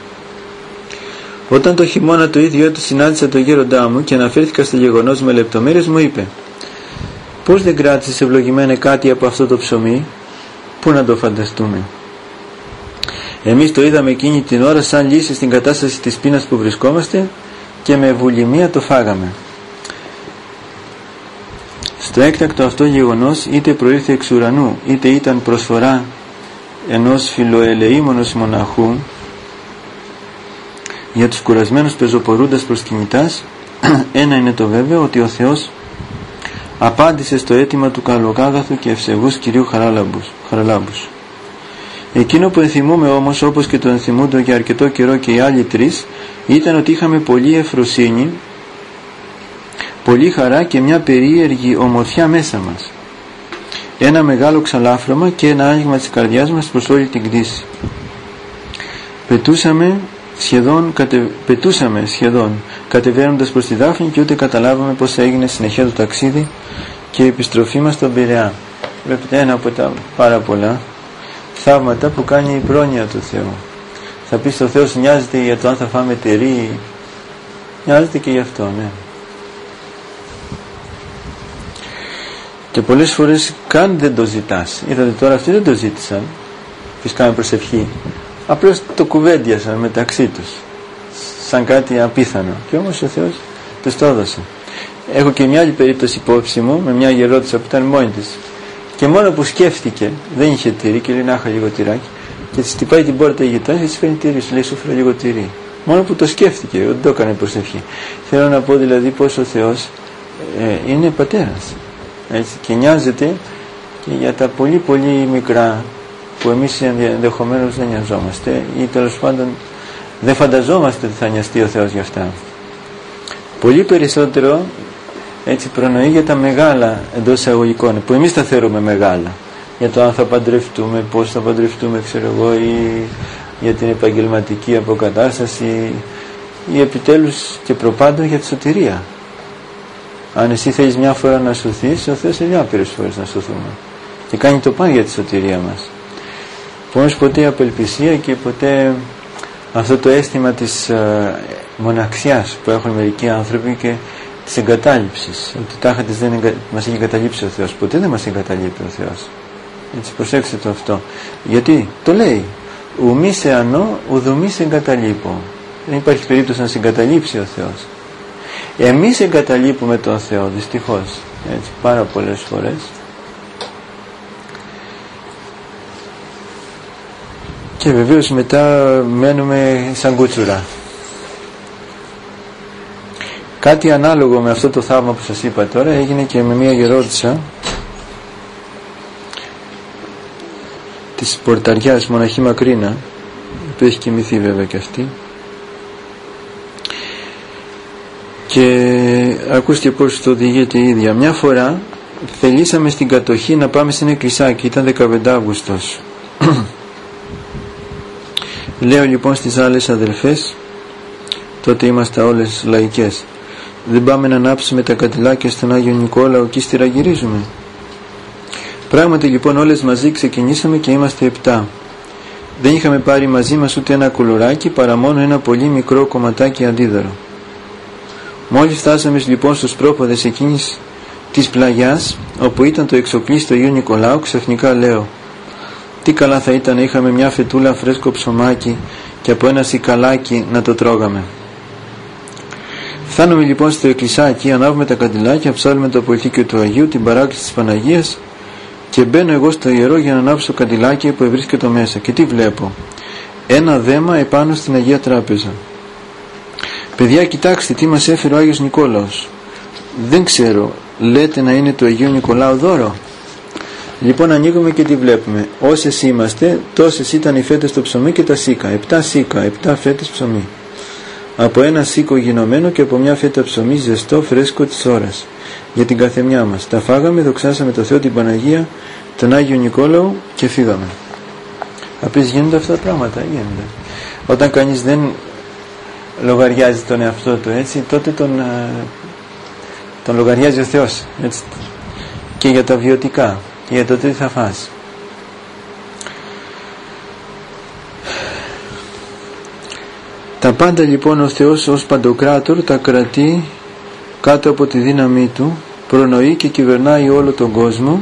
[SPEAKER 1] Όταν το χειμώνα το ίδιο έτος συνάντησα τον γέροντά μου και αναφέρθηκα στο γεγονός με λεπτομέρειες, μου είπε: «Πώς δεν κράτησες ευλογημένε κάτι από αυτό το ψωμί?» Πού να το φανταστούμε. Εμείς το είδαμε εκείνη την ώρα σαν λύση στην κατάσταση της πείνας που βρισκόμαστε και με βουλημία το φάγαμε. Στο έκτακτο αυτό γεγονός είτε προήλθε εξ ουρανού είτε ήταν προσφορά ενός φιλοελεήμονος μοναχού για τους κουρασμένους πεζοπορούντας προσκυνητάς, ένα είναι το βέβαιο, ότι ο Θεός απάντησε στο αίτημα του καλοκάγαθου και ευσεβούς κυρίου Χαραλάμπους. Εκείνο που ενθυμούμε όμως, όπως και το ενθυμούνται για αρκετό καιρό και οι άλλοι 3, ήταν ότι είχαμε πολλή ευφροσύνη, πολλή χαρά και μια περίεργη ομορφιά μέσα μας. Ένα μεγάλο ξαλάφρωμα και ένα άνοιγμα της καρδιάς μας προς όλη την κτήση. Πετούσαμε σχεδόν κατεβαίνοντας προς τη Δάφνη και ούτε καταλάβαμε πως έγινε συνεχεία το ταξίδι και η επιστροφή μας στον Πειραιά. Βλέπετε ένα από τα πάρα πολλά θαύματα που κάνει η πρόνοια του Θεού. Θα πεις, ο Θεός νοιάζεται για το αν θα φάμε τυρί, νοιάζεται και γι' αυτό, ναι. Και πολλές φορές καν δεν το ζητάς. Είδατε τώρα, αυτοί δεν το ζήτησαν, φυσικά με προσευχή, απλώς το κουβέντιασαν μεταξύ τους σαν κάτι απίθανο, και όμως ο Θεός τους το έδωσε. Έχω και μια άλλη περίπτωση υπόψη μου με μια γερότησα που ήταν μόνη της και μόνο που σκέφτηκε, δεν είχε τυρί και λέει να είχα λίγο τυράκι, και της χτυπάει την πόρτα η γειτόνια και της φέρνει τυρί, σου λέει σου φέρω λίγο τυρί. Μόνο που το σκέφτηκε, δεν το έκανε προσευχή. Θέλω να πω δηλαδή πως ο Θεός είναι πατέρας, έτσι, και νοιάζεται και για τα πολύ πολύ μικρά που εμείς ενδεχομένως δεν νοιαζόμαστε ή τέλος πάντων δεν φανταζόμαστε ότι θα νοιαστεί ο Θεός για αυτά. Πολύ περισσότερο έτσι προνοεί για τα μεγάλα εντός εισαγωγικών που εμείς τα θεωρούμε μεγάλα, για το αν θα παντρευτούμε, πώς θα παντρευτούμε, ξέρω εγώ, ή για την επαγγελματική αποκατάσταση, ή επιτέλους και προπάντων για τη σωτηρία. Αν εσύ θέλεις μια φορά να σωθείς, ο Θεός θέλει άπειρες φορές να σωθούμε και κάνει το παν για τη σωτηρία μας. Όμως ποτέ απελπισία και ποτέ αυτό το αίσθημα της μοναξιάς που έχουν μερικοί άνθρωποι και της εγκατάλειψης, ότι τάχα της δεν μας έχει εγκαταλείψει ο Θεός. Ποτέ δεν μας εγκαταλείπει ο Θεός. Έτσι, προσέξτε το αυτό. Γιατί το λέει, ουμή σε ανώ, ουδουμή σε εγκαταλείπω. Δεν υπάρχει περίπτωση να σε εγκαταλείψει ο Θεός. Εμείς εγκαταλείπουμε τον Θεό, δυστυχώς, έτσι, πάρα πολλές φορές. Και βεβαίως μετά μένουμε σαν κούτσουρα. Κάτι ανάλογο με αυτό το θαύμα που σας είπα τώρα έγινε και με μια γερόντισσα της Πορταριάς, μοναχή Μακρίνα, που έχει κοιμηθεί βέβαια και αυτή, και ακούστε πως το οδηγείται η ίδια. Μια φορά θελήσαμε στην κατοχή να πάμε σε ένα εκκλησάκι, ήταν 15 Αύγουστος. Λέω λοιπόν στις άλλες αδελφές, τότε είμαστε όλες λαϊκές, δεν πάμε να ανάψουμε τα καντιλάκια στον Άγιο Νικόλαο και ύστερα γυρίζουμε? Πράγματι λοιπόν όλες μαζί ξεκινήσαμε και είμαστε 7. Δεν είχαμε πάρει μαζί μας ούτε ένα κουλουράκι παρά μόνο ένα πολύ μικρό κομματάκι αντίδαρο. Μόλις φτάσαμε λοιπόν στους πρόποδες εκείνης της πλαγιάς όπου ήταν το εξοκλής του Αγίου Νικολάου, ξαφνικά λέω, τι καλά θα ήταν να είχαμε μια φετούλα φρέσκο ψωμάκι και από ένα σικαλάκι να το τρώγαμε. Φτάνουμε λοιπόν στο εκκλησάκι, ανάβουμε τα καντιλάκια, ψάλουμε το αποηθήκιο του Αγίου, την παράκληση της Παναγίας, και μπαίνω εγώ στο ιερό για να ανάψω το καντιλάκι που βρίσκεται μέσα. Και τι βλέπω? Ένα δέμα επάνω στην Αγία Τράπεζα. Παιδιά, κοιτάξτε τι μας έφερε ο Άγιος Νικόλαος. Δεν ξέρω, λέτε να είναι του Αγίου Νικολάου δώρο? Λοιπόν ανοίγουμε και τη βλέπουμε. Όσες είμαστε, τόσες ήταν οι φέτες στο ψωμί και τα σίκα. 7 σίκα, 7 φέτες ψωμί. Από ένα σίκο γινωμένο και από μια φέτα ψωμί ζεστό, φρέσκο της ώρας. Για την καθεμιά μας. Τα φάγαμε, δοξάσαμε το Θεό, την Παναγία, τον Άγιο Νικόλαο και φύγαμε. Απείς γίνονται αυτά τα πράγματα, γίνονται. Όταν κανείς δεν λογαριάζει τον εαυτό του, έτσι, τότε τον λογαριάζει ο Θεός, έτσι, και για τα βιωτικά και για το τι θα φας. Τα πάντα λοιπόν ο Θεός ως Παντοκράτορ τα κρατεί κάτω από τη δύναμή Του, προνοεί και κυβερνάει όλο τον κόσμο,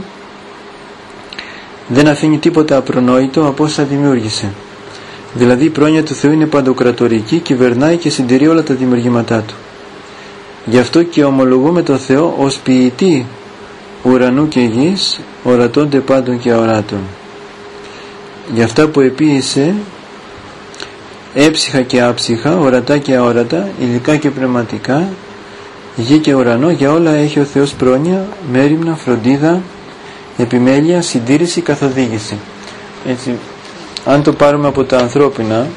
[SPEAKER 1] δεν αφήνει τίποτα απρονόητο από όσα δημιούργησε. Δηλαδή η πρόνοια του Θεού είναι παντοκρατορική, κυβερνάει και συντηρεί όλα τα δημιουργήματά Του. Γι' αυτό και ομολογούμε τον Θεό ως ποιητή ουρανού και γης, ορατώνται πάντων και αοράτων. Για αυτά που επίησε, έψυχα και άψυχα, ορατά και αόρατα, υλικά και πνευματικά, γη και ουρανό, για όλα έχει ο Θεός πρόνοια, μέριμνα, φροντίδα, επιμέλεια, συντήρηση, καθοδήγηση. Έτσι, αν το πάρουμε από τα ανθρώπινα,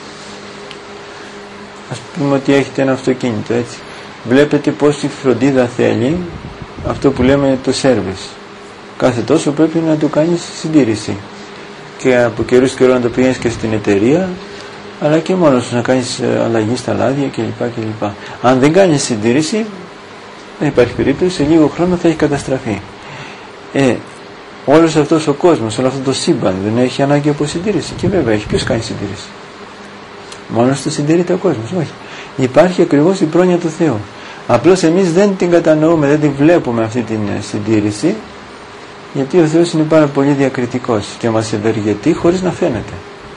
[SPEAKER 1] ας πούμε ότι έχετε ένα αυτοκίνητο, έτσι, βλέπετε πόση φροντίδα θέλει αυτό που λέμε το service. Κάθε τόσο πρέπει να του κάνεις συντήρηση και από καιρούς καιρό να το πηγαίνεις και στην εταιρεία, αλλά και μόνος σου να κάνεις αλλαγή στα λάδια κλπ. Αν δεν κάνεις συντήρηση, δεν υπάρχει περίπτωση, σε λίγο χρόνο θα έχει καταστραφεί. Όλος αυτός ο κόσμος, όλο αυτό το σύμπαν δεν έχει ανάγκη από συντήρηση? Και βέβαια έχει. Ποιος κάνει συντήρηση? Μόνος του συντηρείται ο κόσμος? Όχι. Υπάρχει ακριβώς η πρόνοια του Θεού. Απλώς εμείς δεν την κατανοούμε, δεν την βλέπουμε αυτή την συντήρηση, γιατί ο Θεός είναι πάρα πολύ διακριτικός και μας ευεργετεί χωρίς να φαίνεται.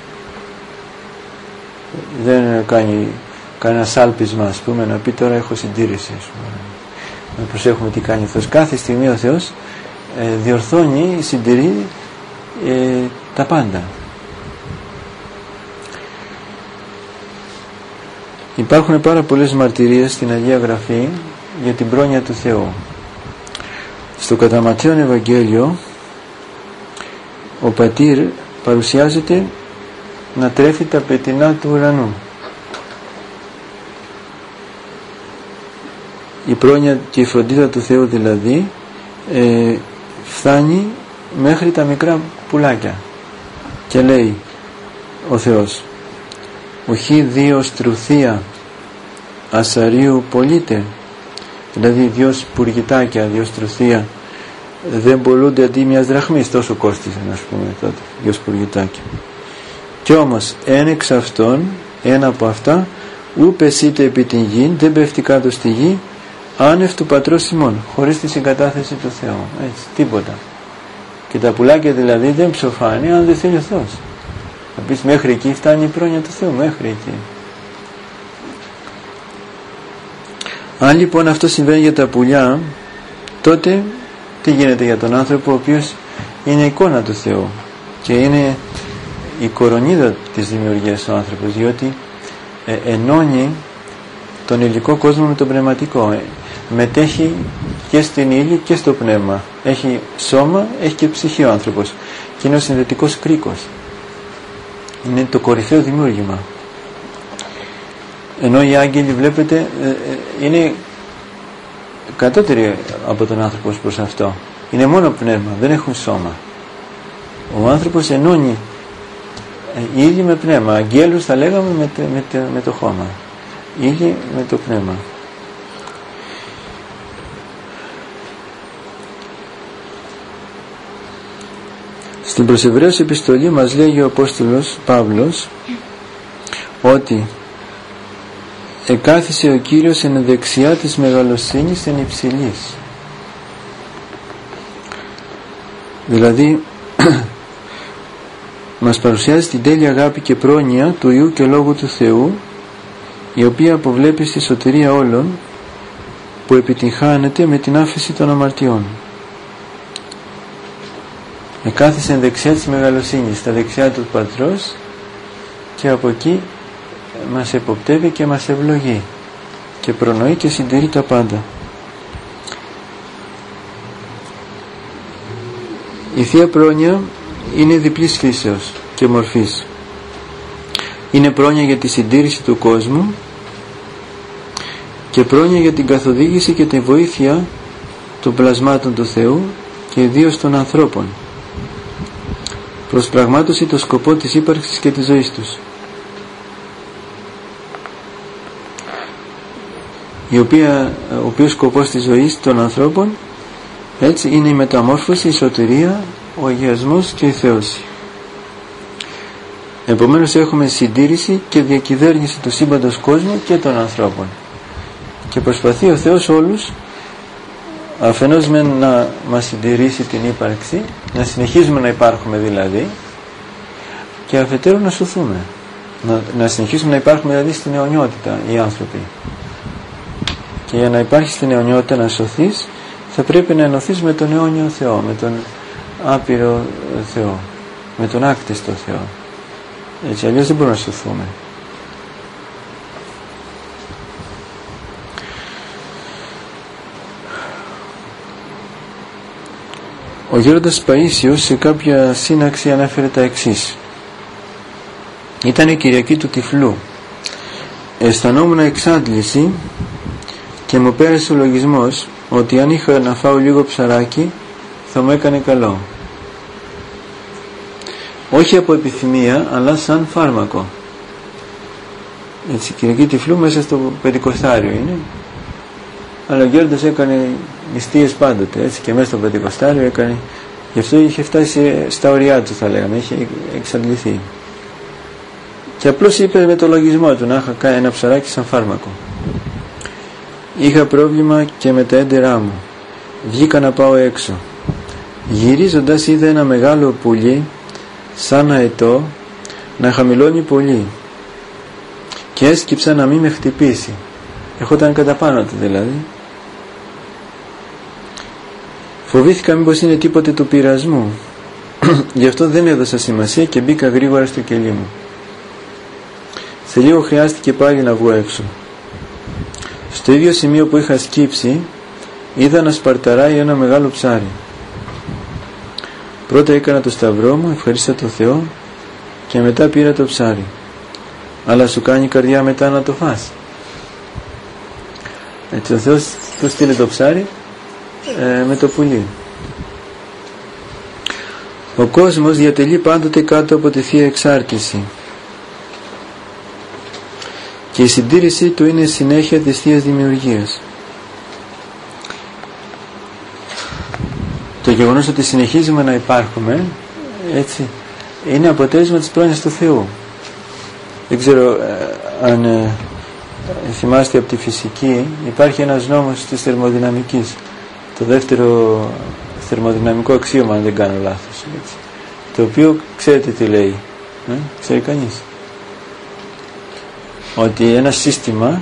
[SPEAKER 1] Δεν κάνει κανένα σάλπισμα, ας πούμε, να πει τώρα έχω συντήρηση, ας πούμε. Να προσέχουμε τι κάνει ο Θεός. Κάθε στιγμή ο Θεός διορθώνει, συντηρεί τα πάντα. Υπάρχουν πάρα πολλές μαρτυρίες στην Αγία Γραφή για την πρόνοια του Θεού. Στο κατά Ματθαίον Ευαγγέλιο ο πατήρ παρουσιάζεται να τρέφει τα πετεινά του ουρανού. Η πρόνοια και η φροντίδα του Θεού δηλαδή φτάνει μέχρι τα μικρά πουλάκια και λέει ο Θεός: «Οχι δύο στρουθία ασαρίου πωλείται». Δηλαδή 2 σπουργητάκια, 2 στρουθία δεν πωλούνται αντί μιας δραχμής, τόσο κόστιζε, ας πούμε, τότε 2 σπουργητάκια. Κι όμως ένεξ αυτών, ένα από αυτά, ου πεσείται επί την γη, δεν πέφτει κάτω στη γη, άνευ του πατρός ημών, χωρίς τη συγκατάθεση του Θεού. Έτσι, τίποτα. Και τα πουλάκια δηλαδή δεν ψοφάνε αν δεν θέλει ο Θεός. Θα πεις μέχρι εκεί φτάνει η πρόνοια του Θεού, μέχρι εκεί. Αν λοιπόν αυτό συμβαίνει για τα πουλιά, τότε τι γίνεται για τον άνθρωπο ο οποίος είναι εικόνα του Θεού και είναι η κορονίδα της δημιουργίας ο άνθρωπος, διότι ενώνει τον υλικό κόσμο με τον πνευματικό, μετέχει και στην ύλη και στο πνεύμα, έχει σώμα, έχει και ψυχή ο άνθρωπος και είναι ο συνδετικός κρίκος, είναι το κορυφαίο δημιούργημα. Ενώ οι άγγελοι βλέπετε είναι κατώτεροι από τον άνθρωπο προς αυτό, είναι μόνο πνεύμα, δεν έχουν σώμα. Ο άνθρωπος ενώνει ύλη με πνεύμα, αγγέλους θα λέγαμε με το χώμα, ύλη με το πνεύμα. Στην προς Εβραίους επιστολή μας λέγει ο Απόστολος Παύλος ότι εκάθισε ο Κύριος εν δεξιά της μεγαλοσύνης εν υψηλής. Δηλαδή μας παρουσιάζει την τέλεια αγάπη και πρόνοια του Υιού και Λόγου του Θεού, η οποία αποβλέπει στη σωτηρία όλων, που επιτυγχάνεται με την άφεση των αμαρτιών. Εκάθισε εν δεξιά της μεγαλοσύνης, στα δεξιά του Πατρός, και από εκεί μας εποπτεύει και μας ευλογεί και προνοεί και συντηρεί τα πάντα. Η Θεία Πρόνοια είναι διπλής φύσεως και μορφής. Είναι πρόνοια για τη συντήρηση του κόσμου και πρόνοια για την καθοδήγηση και τη βοήθεια των πλασμάτων του Θεού και ιδίως των ανθρώπων προς πραγμάτωση το σκοπό της ύπαρξης και της ζωής τους, ο οποίος σκοπός της ζωής των ανθρώπων έτσι είναι η μεταμόρφωση, η σωτηρία, ο αγιασμός και η θεώση. Επομένως έχουμε συντήρηση και διακυβέρνηση του σύμπαντος κόσμου και των ανθρώπων και προσπαθεί ο Θεός όλους αφενός με να μας συντηρήσει την ύπαρξη, να συνεχίζουμε να υπάρχουμε δηλαδή, και αφετέρου να σωθούμε, να συνεχίσουμε να υπάρχουμε δηλαδή στην αιωνιότητα οι άνθρωποι. Και για να υπάρχει στην αιωνιότητα, να σωθείς, θα πρέπει να ενωθείς με τον αιώνιο Θεό, με τον άπειρο Θεό, με τον άκτιστο Θεό. Έτσι, αλλιώς δεν μπορούμε να σωθούμε. Ο γέροντας Παΐσιος σε κάποια σύναξη ανέφερε τα εξής: ήταν η Κυριακή του Τυφλού. Αισθανόμουν εξάντληση και μου πέρασε ο λογισμός ότι αν είχα να φάω λίγο ψαράκι θα μου έκανε καλό. Όχι από επιθυμία, αλλά σαν φάρμακο. Έτσι, Κυριακή Τυφλού μέσα στο Πεντηκοστάριο είναι. Αλλά ο γέροντας έκανε νηστείες πάντοτε, έτσι, και μέσα στο Πεντηκοστάριο έκανε. Γι' αυτό είχε φτάσει στα ωριά του, θα λέγαμε, είχε εξαντληθεί. Και απλώς είπε με το λογισμό του να είχα κάνει ένα ψαράκι σαν φάρμακο. Είχα πρόβλημα και με τα έντερά μου. Βγήκα να πάω έξω. Γυρίζοντας είδα ένα μεγάλο πουλί σαν αετό να χαμηλώνει πολύ και έσκυψα να μην με χτυπήσει. Ερχόταν κατά πάνω του δηλαδή. Φοβήθηκα μήπως είναι τίποτε του πειρασμού. Γι' αυτό δεν έδωσα σημασία και μπήκα γρήγορα στο κελί μου. Σε λίγο χρειάστηκε πάλι να βγω έξω. Στο ίδιο σημείο που είχα σκύψει είδα να σπαρταράει ένα μεγάλο ψάρι. Πρώτα έκανα το σταυρό μου, ευχαρίστησα τον Θεό και μετά πήρα το ψάρι. Αλλά σου κάνει η καρδιά μετά να το φας. Έτσι ο Θεός του στείλε το ψάρι με το πουλί. Ο κόσμος διατελεί πάντοτε κάτω από τη Θεία Εξάρτηση και η συντήρησή του είναι συνέχεια της Θείας Δημιουργίας. Το γεγονός ότι συνεχίζουμε να υπάρχουμε, έτσι, είναι αποτέλεσμα της πρόνοιας του Θεού. Δεν ξέρω αν θυμάστε από τη φυσική, υπάρχει ένας νόμος της θερμοδυναμικής, το δεύτερο θερμοδυναμικό αξίωμα, αν δεν κάνω λάθος, έτσι, το οποίο ξέρετε τι λέει, ξέρει κανείς? Ότι ένα σύστημα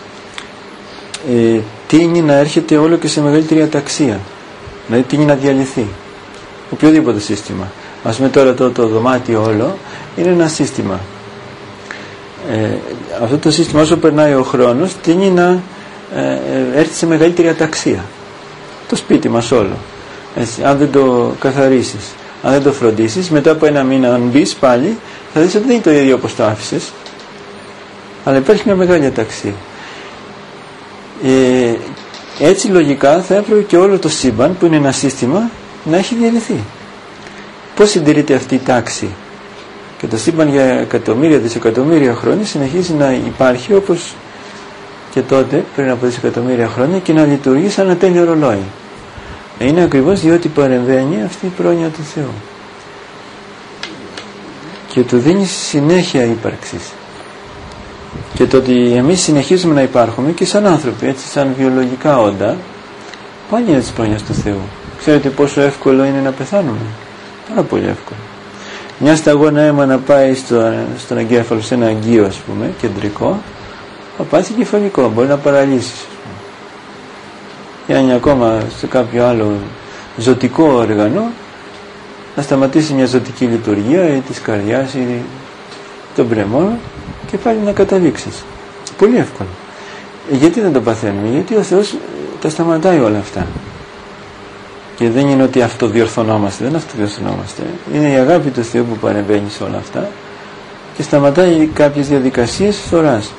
[SPEAKER 1] τείνει να έρχεται όλο και σε μεγαλύτερη αταξία, δηλαδή τείνει να διαλυθεί. Οποιοδήποτε σύστημα. Ας πούμε τώρα το δωμάτιο όλο είναι ένα σύστημα. Αυτό το σύστημα όσο περνάει ο χρόνος τείνει να έρθει σε μεγαλύτερη αταξία. Το σπίτι μας όλο. Έτσι, αν δεν το καθαρίσεις, αν δεν το φροντίσεις, μετά από ένα μήνα αν μπεις πάλι θα δεις ότι δεν είναι το ίδιο όπως το άφησες, αλλά υπάρχει μια μεγάλη αταξία. Έτσι λογικά θα έπρεπε και όλο το σύμπαν που είναι ένα σύστημα να έχει διαλυθεί. Πώς συντηρείται αυτή η τάξη? Και το σύμπαν για εκατομμύρια, δισεκατομμύρια χρόνια συνεχίζει να υπάρχει όπως και τότε πριν από δισεκατομμύρια χρόνια και να λειτουργεί σαν ένα τέλειο ρολόι. Είναι ακριβώς διότι παρεμβαίνει αυτή η πρόνοια του Θεού και του δίνει συνέχεια ύπαρξης. Και το ότι εμείς συνεχίζουμε να υπάρχουμε και σαν άνθρωποι, έτσι, σαν βιολογικά όντα, πάλι είναι της πρόνοιας του Θεού. Ξέρετε πόσο εύκολο είναι να πεθάνουμε? Πάρα πολύ εύκολο. Μια σταγόνα αίμα να πάει στον εγκέφαλο, σε ένα αγγείο, ας πούμε, κεντρικό, θα πάθει κεφαλικό, μπορεί να παραλύσει. Ή αν είναι ακόμα σε κάποιο άλλο ζωτικό όργανο, να σταματήσει μια ζωτική λειτουργία ή της καρδιάς ή των πρεμών και πάλι να καταλήξεις. Πολύ εύκολο. Γιατί δεν το παθαίνουμε? Γιατί ο Θεός τα σταματάει όλα αυτά. Και δεν είναι ότι αυτοδιορθωνόμαστε, δεν αυτοδιορθωνόμαστε. Είναι η αγάπη του Θεού που παρεμβαίνει σε όλα αυτά και σταματάει κάποιες διαδικασίες φθοράς.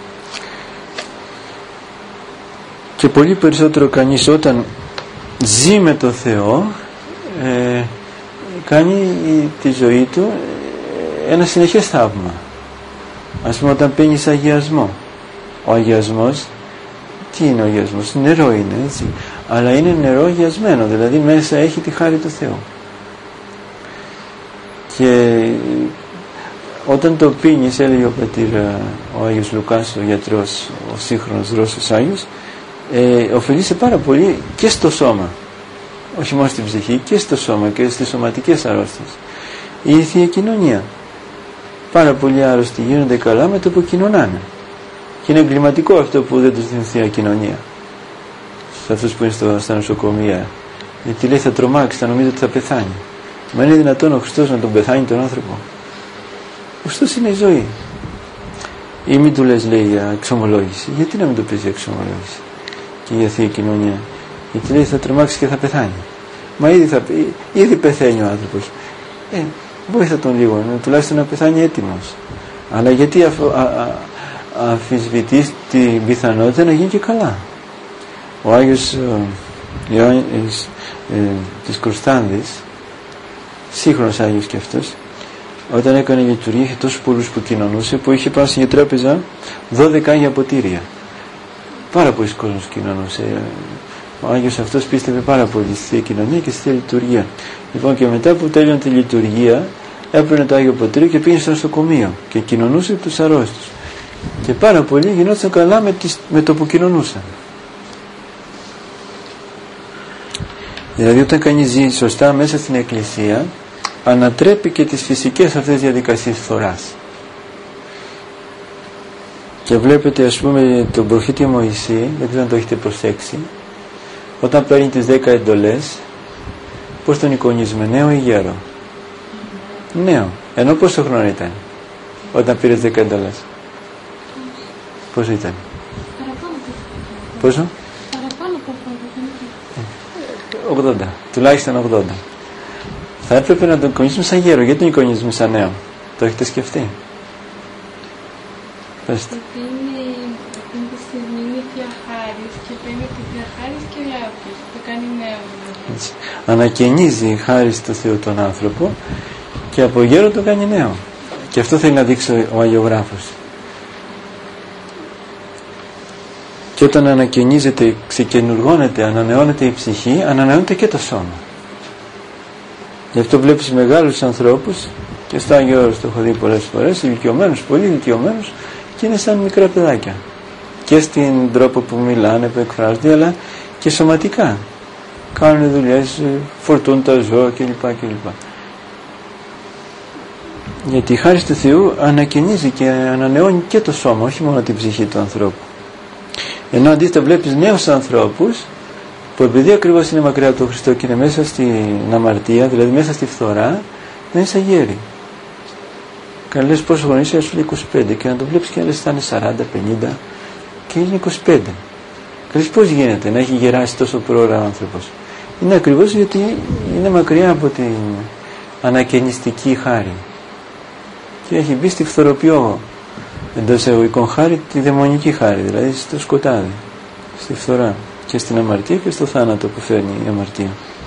[SPEAKER 1] Και πολύ περισσότερο κανείς όταν ζει με το Θεό κάνει τη ζωή του ένα συνεχές θαύμα. Ας πούμε όταν παίρνεις αγιασμό, ο αγιασμός, τι είναι ο αγιασμός? Νερό είναι, έτσι, αλλά είναι νερό αγιασμένο, δηλαδή μέσα έχει τη χάρη του Θεού. Και όταν το πίνεις, έλεγε ο πατήρ ο Άγιος Λουκάς, ο γιατρός, ο σύγχρονος Ρώσος Άγιος, ωφελείσαι πάρα πολύ και στο σώμα, όχι μόνο στην ψυχή, και στο σώμα και στις σωματικές αρρώστιες. Η Θεία Κοινωνία, πάρα πολλοί άρρωστοι γίνονται καλά με το που κοινωνάνε, και είναι εγκληματικό αυτό που δεν τους δίνει Θεία Κοινωνία σε αυτούς που είναι στα νοσοκομεία, γιατί λέει θα τρομάξει, θα νομίζει ότι θα πεθάνει. Μα είναι δυνατόν ο Χριστός να τον πεθάνει τον άνθρωπο? Ο Χριστός είναι η ζωή. Ή μην του λες, λέει, για εξομολόγηση? Γιατί να μην το πεις για εξομολόγηση και για Θεία Κοινωνία? Γιατί λέει θα τρομάξει και θα πεθάνει. Μα ήδη πεθαίνει ο άνθρωπος. Βοήθα τον λίγο, τουλάχιστον να πεθάνει έτοιμος. Αλλά γιατί αμφισβητείς την πιθανότητα να γίνει και καλά? Ο Άγιος Ιωάννης της Κωνσταντης, σύγχρονος Άγιος και αυτός, όταν έκανε λειτουργία είχε τόσους πολλούς που κοινωνούσε, που είχε πάει στην τράπεζα 12 Άγια ποτήρια. Πάρα πολλοί κόσμος κοινωνούσε. Ο Άγιος αυτός πίστευε πάρα πολύ στη Θεία Κοινωνία και στη Θεία Λειτουργία. Λοιπόν, και μετά που τέλειωνε τη λειτουργία, έπαιρνε το Άγιο Ποτήριο και πήγαινε στο νοσοκομείο και κοινωνούσε τους αρρώστους. Και πάρα πολλοί γινόταν καλά με το που κοινωνούσαν. Δηλαδή, όταν κανείς ζει σωστά μέσα στην Εκκλησία, ανατρέπει και τις φυσικές αυτές διαδικασίες φθοράς. Και βλέπετε, ας πούμε, τον προφήτη Μωυσή, δεν ξέρω αν το έχετε προσέξει, όταν παίρνει τις 10 εντολές, πώς τον εικονίζουμε, νέο ή γέρο? Νέο. Ενώ πόσο χρόνο ήταν όταν πήρε 10 εντολές? Πόσο ήταν? Πόσο? 80. Τουλάχιστον 80. Θα έπρεπε να τον εικονίζουμε σαν γέρο. Γιατί τον εικονίζουμε σαν νέο? Το έχετε σκεφτεί? Πέστε. Ανακαινίζει η χάρη του Θεού τον άνθρωπο και από γέρο το κάνει νέο. Και αυτό θέλει να δείξει ο Αγιογράφος. Και όταν ανακαινίζεται, ξεκαινουργώνεται, ανανεώνεται η ψυχή, ανανεώνεται και το σώμα. Γι' αυτό βλέπεις μεγάλους ανθρώπους, και στο Άγιο Όρος το έχω δει πολλές φορές, ηλικιωμένους, πολύ ηλικιωμένους, και είναι σαν μικρά παιδάκια. Και στην τρόπο που μιλάνε, που εκφράζονται, αλλά και σωματικά. Κάνουν δουλειές, φορτούν τα ζώα κλπ. Γιατί η χάρη του Θεού ανακαινίζει και ανανεώνει και το σώμα, όχι μόνο την ψυχή του ανθρώπου. Ενώ αντίθετα βλέπεις νέους ανθρώπους που επειδή ακριβώς είναι μακριά από τον Χριστό και είναι μέσα στην αμαρτία, δηλαδή μέσα στη φθορά, να είναι σαν γέροι. Και αν λες πόσο χρόνο είσαι, σου λέει 25, και να το βλέπεις και να λες θα είναι 40, 50 και είναι 25. Και λες πώς γίνεται να έχει γεράσει τόσο πρόωρα ο άνθρωπος? Είναι ακριβώς γιατί είναι μακριά από την ανακαινιστική χάρη και έχει μπει στη φθοροποιό, εντός εγωικών χάρη, τη δαιμονική χάρη, δηλαδή στο σκοτάδι, στη φθορά και στην αμαρτία και στο θάνατο που φέρνει η αμαρτία.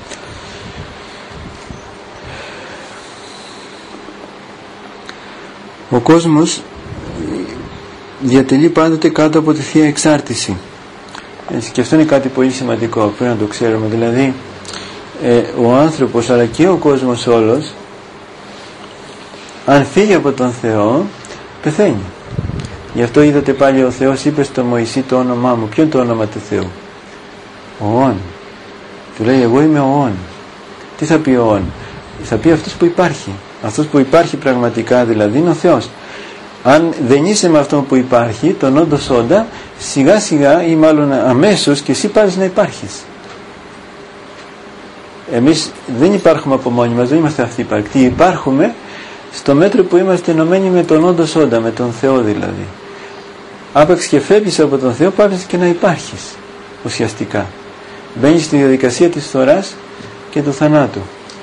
[SPEAKER 1] Ο κόσμος διατελεί πάντοτε κάτω από τη Θεία Εξάρτηση. Και αυτό είναι κάτι πολύ σημαντικό, πρέπει να το ξέρουμε. Δηλαδή ο άνθρωπος αλλά και ο κόσμος όλος, αν φύγει από τον Θεό, πεθαίνει. Γι' αυτό είδατε πάλι ο Θεός είπε στον Μωυσή το όνομά μου. Ποιο είναι το όνομα του Θεού? Ο Ων. Του λέει εγώ είμαι ο Ων. Τι θα πει ο Ων? Θα πει αυτός που υπάρχει. Αυτός που υπάρχει πραγματικά, δηλαδή είναι ο Θεός. Αν δεν είσαι με αυτόν που υπάρχει, τον όντως όντα, σιγά σιγά ή μάλλον αμέσως και εσύ πάρεις να υπάρχεις. Εμείς δεν υπάρχουμε από μόνοι μας, δεν είμαστε αυτοί. Υπάρχουμε στο μέτρο που είμαστε ενωμένοι με τον όντως όντα, με τον Θεό δηλαδή. Άπαξ και φεύγεις από τον Θεό, πάρεις και να υπάρχεις ουσιαστικά. μπαίνει στη διαδικασία της φθοράς και του θανάτου.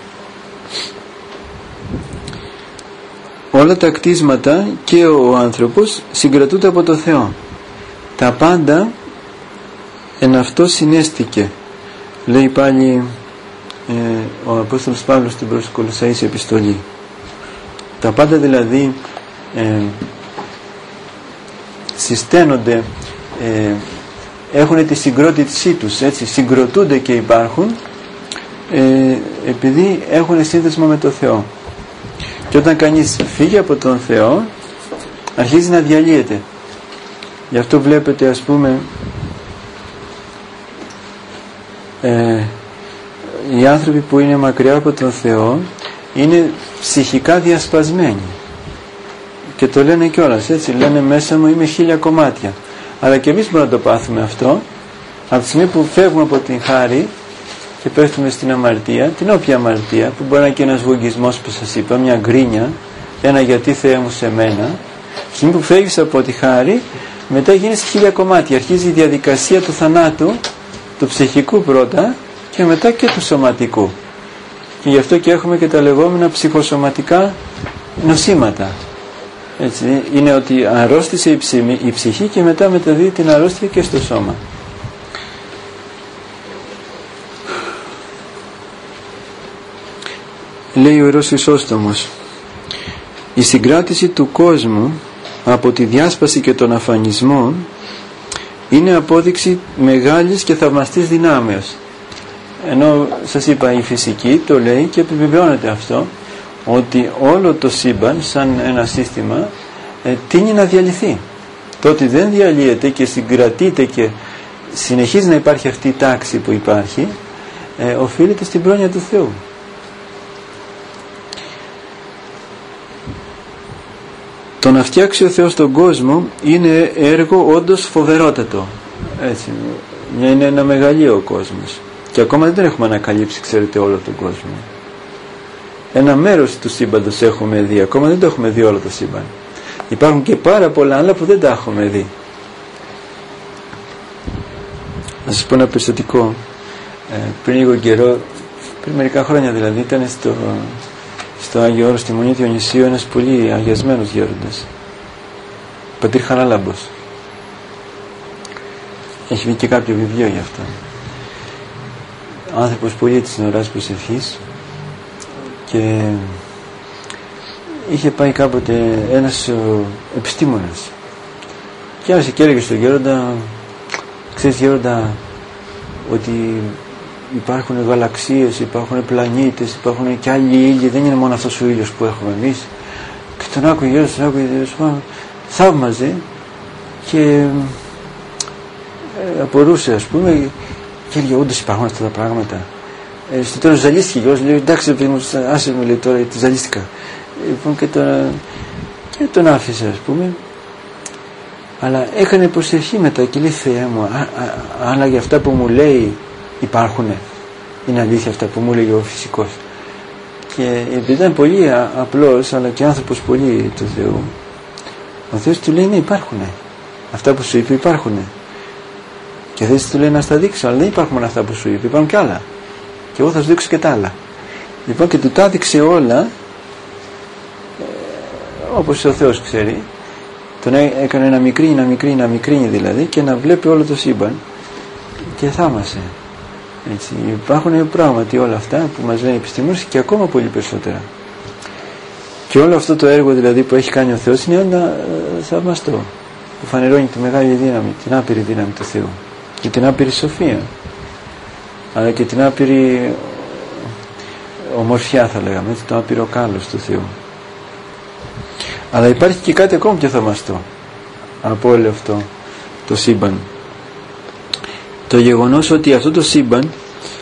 [SPEAKER 1] Όλα τα κτίσματα και ο άνθρωπος συγκρατούνται από το Θεό. Τα πάντα εν αυτό συνέστηκε, λέει πάλι ο Απόστολος Παύλος στην προς Κολοσσαείς επιστολή. Τα πάντα δηλαδή συσταίνονται, έχουν τη συγκρότησή τους, έτσι, συγκροτούνται και υπάρχουν επειδή έχουν σύνδεσμο με το Θεό. Και όταν κανείς φύγει από τον Θεό αρχίζει να διαλύεται. Γι' αυτό βλέπετε, ας πούμε, οι άνθρωποι που είναι μακριά από τον Θεό είναι ψυχικά διασπασμένοι και το λένε κιόλας, έτσι, λένε μέσα μου είμαι 1000 κομμάτια. Αλλά και εμείς μπορούμε να το πάθουμε αυτό από τη στιγμή που φεύγουμε από την χάρη και πέφτουμε στην αμαρτία, την όποια αμαρτία, που μπορεί να είναι και ένας βογγισμός που σας είπα, μια γκρίνια, ένα γιατί Θεέ μου σε μένα. Τη στιγμή που φεύγεις από τη χάρη, μετά γίνεις 1000 κομμάτια, αρχίζει η διαδικασία του θανάτου, του ψυχικού πρώτα και μετά και του σωματικού. Και γι' αυτό και έχουμε και τα λεγόμενα ψυχοσωματικά νοσήματα. Έτσι, είναι ότι αρρώστησε η ψυχή και μετά μεταδίδει την αρρώστια και στο σώμα. Λέει ο Ιερός Χρυσόστομος, η συγκράτηση του κόσμου από τη διάσπαση και τον αφανισμό είναι απόδειξη μεγάλης και θαυμαστής δυνάμεως. Ενώ σας είπα η φυσική το λέει και επιβεβαιώνεται αυτό, ότι όλο το σύμπαν σαν ένα σύστημα τείνει να διαλυθεί. Το ότι δεν διαλύεται και συγκρατείται και συνεχίζει να υπάρχει αυτή η τάξη που υπάρχει, οφείλεται στην πρόνοια του Θεού. Το να φτιάξει ο Θεός τον κόσμο είναι έργο όντως φοβερότατο. Έτσι, είναι ένα μεγαλείο ο κόσμος. Και ακόμα δεν έχουμε ανακαλύψει, ξέρετε, όλο τον κόσμο. Ένα μέρος του σύμπαντος έχουμε δει, ακόμα δεν το έχουμε δει όλο το σύμπαν. Υπάρχουν και πάρα πολλά άλλα που δεν τα έχουμε δει. Να σας πω ένα περιστατικό. Πριν λίγο καιρό, πριν μερικά χρόνια δηλαδή, ήταν στο Άγιο Όρος, στη Μονή Διονυσίου, ένας πολύ αγιασμένος γέροντας, πατήρ Χαράλαμπος. Έχει βγει και κάποιο βιβλίο γι' αυτό. Άνθρωπος πολύ της νωράς προσευχής, και είχε πάει κάποτε ένας επιστήμονας και άρχισε και έλεγε στον γέροντα, ξέρεις γέροντα, ότι υπάρχουν γαλαξίες, υπάρχουν πλανήτες, υπάρχουν και άλλοι ήλιοι, δεν είναι μόνο αυτός ο ήλιος που έχουμε εμείς. Και τον άκουγε γέροντας, τον άκουγε, θαύμαζε και απορούσε, ας πούμε, και έλεγε όντως υπάρχουν αυτά τα πράγματα. Στο τέλος ζαλίστηκε γιος, λέει εντάξει άσε με, λέει τώρα, ζαλίστηκα. Λοιπόν, και τον άφησε, ας πούμε, αλλά έκανε προσευχή μετά και λέει Θεέ μου, αλλά για αυτά που μου λέει υπάρχουνε, είναι αλήθεια αυτά που μου λέει ο φυσικός. Και επειδή ήταν πολύ απλός αλλά και άνθρωπος πολύ του Θεού, ο Θεός του λέει ναι, υπάρχουνε, αυτά που σου είπε υπάρχουνε. Και θες του λέει να στα δείξω, αλλά δεν υπάρχουν μόνο αυτά που σου είπε, υπάρχουν και άλλα. Και εγώ θα σου δείξω και τα άλλα. Λοιπόν, και του τα έδειξε όλα, όπως ο Θεός ξέρει. Τον έκανε να μικρύνει δηλαδή, και να βλέπει όλο το σύμπαν, και θαύμασε. Έτσι, υπάρχουν πράγματι όλα αυτά που μας λένε οι επιστήμονες και ακόμα πολύ περισσότερα. Και όλο αυτό το έργο δηλαδή που έχει κάνει ο Θεός είναι ένα θαυμαστό, που φανερώνει τη μεγάλη δύναμη, την άπειρη δύναμη του Θεού και την άπειρη σοφία, αλλά και την άπειρη ομορφιά, θα λέγαμε, το άπειρο κάλος του Θεού. Αλλά υπάρχει και κάτι ακόμα πιο θαυμαστό από όλο αυτό το σύμπαν. Το γεγονός ότι αυτό το σύμπαν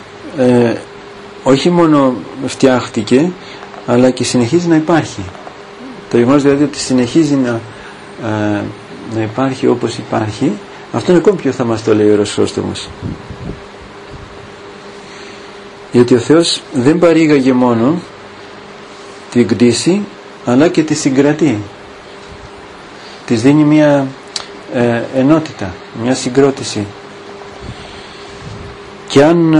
[SPEAKER 1] όχι μόνο φτιάχτηκε, αλλά και συνεχίζει να υπάρχει. Το γεγονός δηλαδή ότι συνεχίζει να υπάρχει όπως υπάρχει, αυτό είναι ακόμη πιο θαυμαστό, λέει ο Ιερός Χρυσόστομος. Γιατί ο Θεός δεν παρήγαγε μόνο την κτήση, αλλά και τη συγκρατεί. Της δίνει μια ενότητα, μια συγκρότηση. Και αν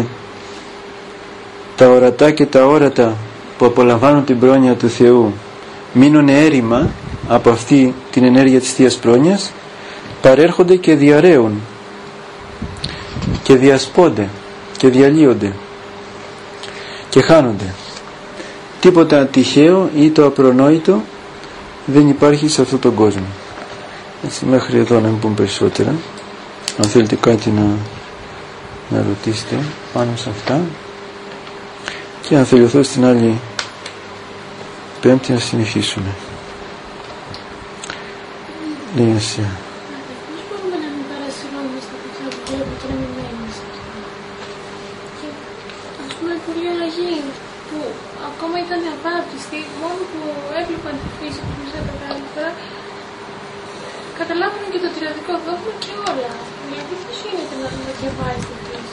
[SPEAKER 1] τα ορατά και τα όρατα που απολαμβάνουν την πρόνοια του Θεού μείνουν έρημα από αυτή την ενέργεια της Θείας Πρόνοιας, παρέρχονται και διαρρέουν και διασπώνται και διαλύονται και χάνονται. Τίποτα τυχαίο ή το απρονόητο δεν υπάρχει σε αυτόν τον κόσμο. Έτσι, μέχρι εδώ να μην πούμε περισσότερα. Αν θέλετε κάτι να ρωτήσετε πάνω σε αυτά, και αν τελειωθώ στην άλλη Πέμπτη να συνεχίσουμε. Λίγα εσύ.
[SPEAKER 2] Πώς μπορούμε να μην παρασυρώμαστε από αυτά που βλέπουμε και να μην μένουμε σε αυτά? Και ας πούμε πολλοί αλλαγή που ακόμα ήταν αβάπτιστοι, μόνο που έβλεπαν τη φύση που τους έπρεπε άλλη φορά, καταλάβουν και το τριαδικό δόγμα και όλα. Δηλαδή πώς γίνεται να διαβάζει τη φύση?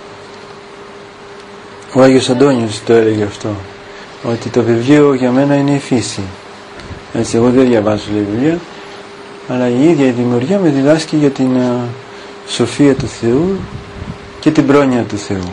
[SPEAKER 1] Ο Άγιος Αντώνιος το έλεγε αυτό, ότι το βιβλίο για μένα είναι η φύση. Έτσι, εγώ δεν διαβάζω βιβλία, αλλά η ίδια η δημιουργία με διδάσκει για την σοφία του Θεού και την πρόνοια του Θεού.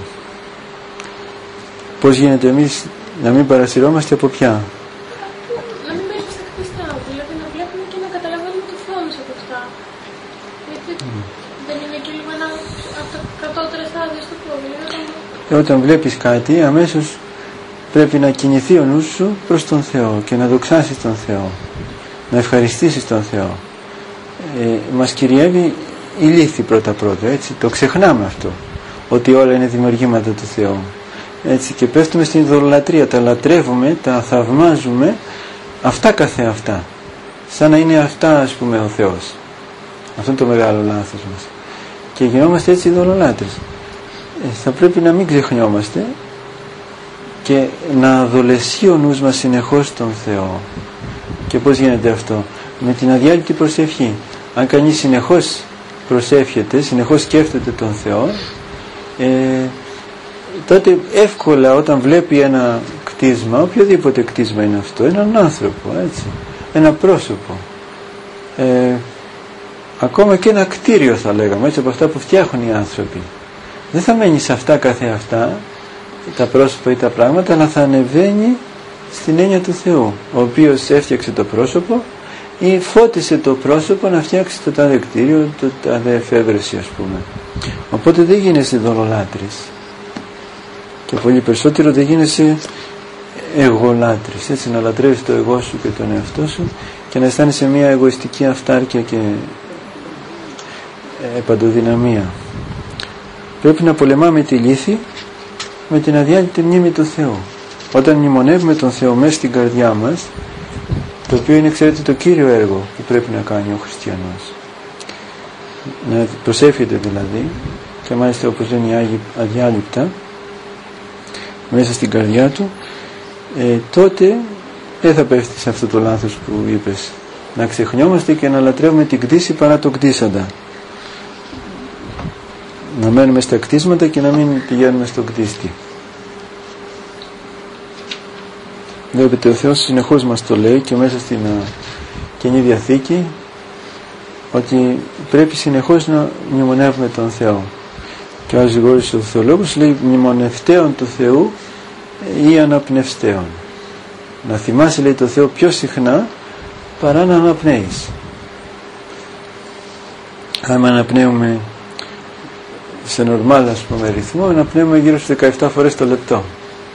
[SPEAKER 1] Πώς γίνεται εμείς να μην παρασυρώμαστε από ποια?
[SPEAKER 2] Να μην μένουμε στα χτιστά, δηλαδή να βλέπουμε και να καταλαβαίνουμε το Θεό μας από αυτά. Γιατί δεν είναι και λίγο ένα από τα κατώτερα στάδια στο πρόβλημα?
[SPEAKER 1] Όταν βλέπεις κάτι, αμέσως πρέπει να κινηθεί ο νους σου προς τον Θεό και να δοξάσεις τον Θεό, να ευχαριστήσεις τον Θεό. Μας κυριεύει η λύθη πρώτα, έτσι, το ξεχνάμε αυτό, ότι όλα είναι δημιουργήματα του Θεού, έτσι, και πέφτουμε στην ειδωλολατρία, τα λατρεύουμε, τα θαυμάζουμε αυτά καθεαυτά, σαν να είναι αυτά, ας πούμε, ο Θεός. Αυτό είναι το μεγάλο λάθος μας και γινόμαστε έτσι ειδωλολάτρες. Θα πρέπει να μην ξεχνιόμαστε και να δολεσεί ο νους μας συνεχώς τον Θεό. Και πώς γίνεται αυτό? Με την αδιάλειπτη προσευχή. Αν κανείς συνεχώς προσεύχεται, συνεχώς σκέφτεται τον Θεό, τότε εύκολα όταν βλέπει ένα κτίσμα, οποιοδήποτε κτίσμα είναι αυτό, έναν άνθρωπο, έτσι, ένα πρόσωπο, ακόμα και ένα κτίριο θα λέγαμε, έτσι, από αυτά που φτιάχνουν οι άνθρωποι, δεν θα μένει σε αυτά καθεαυτά τα πρόσωπα ή τα πράγματα, αλλά θα ανεβαίνει στην έννοια του Θεού, ο οποίος έφτιαξε το πρόσωπο ή φώτισε το πρόσωπο να φτιάξει το τάδε κτίριο, το τάδε εφεύρεση, ας πούμε. Οπότε δεν γίνεσαι ειδωλολάτρης και πολύ περισσότερο δεν γίνεσαι εγωλάτρης, έτσι, να λατρεύεις το εγώ σου και τον εαυτό σου και να αισθάνεσαι μια εγωιστική αυτάρκεια και παντοδυναμία. Πρέπει να πολεμάμε τη λύθη με την αδιάλειπτη μνήμη του Θεού. Όταν μνημονεύουμε τον Θεό μέσα στην καρδιά μας, το οποίο είναι, ξέρετε, το κύριο έργο που πρέπει να κάνει ο χριστιανός, να προσεύχεται δηλαδή, και μάλιστα όπως λένε οι Άγιοι αδιάλειπτα μέσα στην καρδιά του, τότε δεν θα πέφτει σε αυτό το λάθος που είπες, να ξεχνιόμαστε και να λατρεύουμε την κτήση παρά το κτίσαντα, να μένουμε στα κτίσματα και να μην πηγαίνουμε στον κτίστη. Βλέπετε, ο Θεός συνεχώς μας το λέει και μέσα στην Καινή Διαθήκη, ότι πρέπει συνεχώς να μνημονεύουμε τον Θεό. Και ο Άγιος Γρηγόρης ο Θεολόγος λέει μνημονευτέων του Θεού ή αναπνευστέων. Να θυμάσαι, λέει, το Θεό πιο συχνά παρά να αναπνέεις. Αν αναπνέουμε σε νορμάλ, ας πούμε, ρυθμό, αναπνέουμε γύρω στις 17 φορές το λεπτό.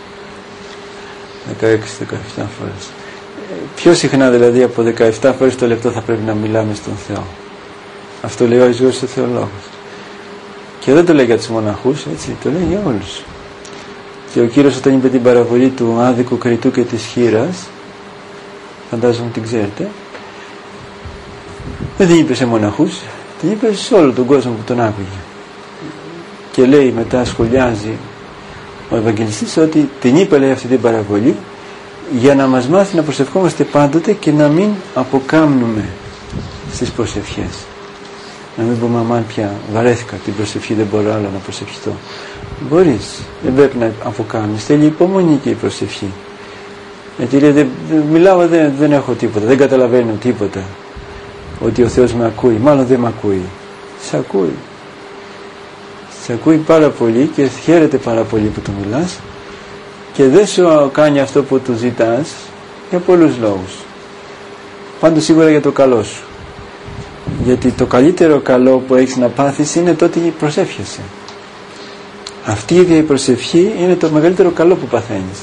[SPEAKER 1] 16-17 φορές. Πιο συχνά δηλαδή από 17 φορές το λεπτό θα πρέπει να μιλάμε στον Θεό. Αυτό λέει ο Άγιος Γρηγόρης ο Θεολόγος. Και δεν το λέει για τους μοναχούς, έτσι, το λέει για όλους. Και ο Κύριος, όταν είπε την παραβολή του άδικου κριτού και της χήρας, φαντάζομαι την ξέρετε, δεν την είπε σε μοναχούς, την είπε σε όλο τον κόσμο που τον άκουγε. Και λέει, μετά σχολιάζει ο Ευαγγελιστής, ότι την είπε, λέει, αυτή την παραβολή για να μας μάθει να προσευχόμαστε πάντοτε και να μην αποκάμνουμε στις προσευχές. Να μην πούμε, αμάν πια βαρέθηκα την προσευχή, δεν μπορώ άλλο να προσευχηθώ. Μπορείς, δεν πρέπει να αποκάμνεις, θέλει υπομονή και η προσευχή. Γιατί λέει, μιλάω, δεν έχω τίποτα, δεν καταλαβαίνω τίποτα, ότι ο Θεός με ακούει, μάλλον δεν με ακούει. Σε ακούει. σε ακούει πάρα πολύ και χαίρεται πάρα πολύ που του μιλάς και δεν σου κάνει αυτό που του ζητάς για πολλούς λόγους. Πάντως σίγουρα για το καλό σου. Γιατί το καλύτερο καλό που έχεις να πάθεις είναι τότε η προσεύχεσαι. Αυτή η ίδια η προσευχή είναι το μεγαλύτερο καλό που παθαίνεις.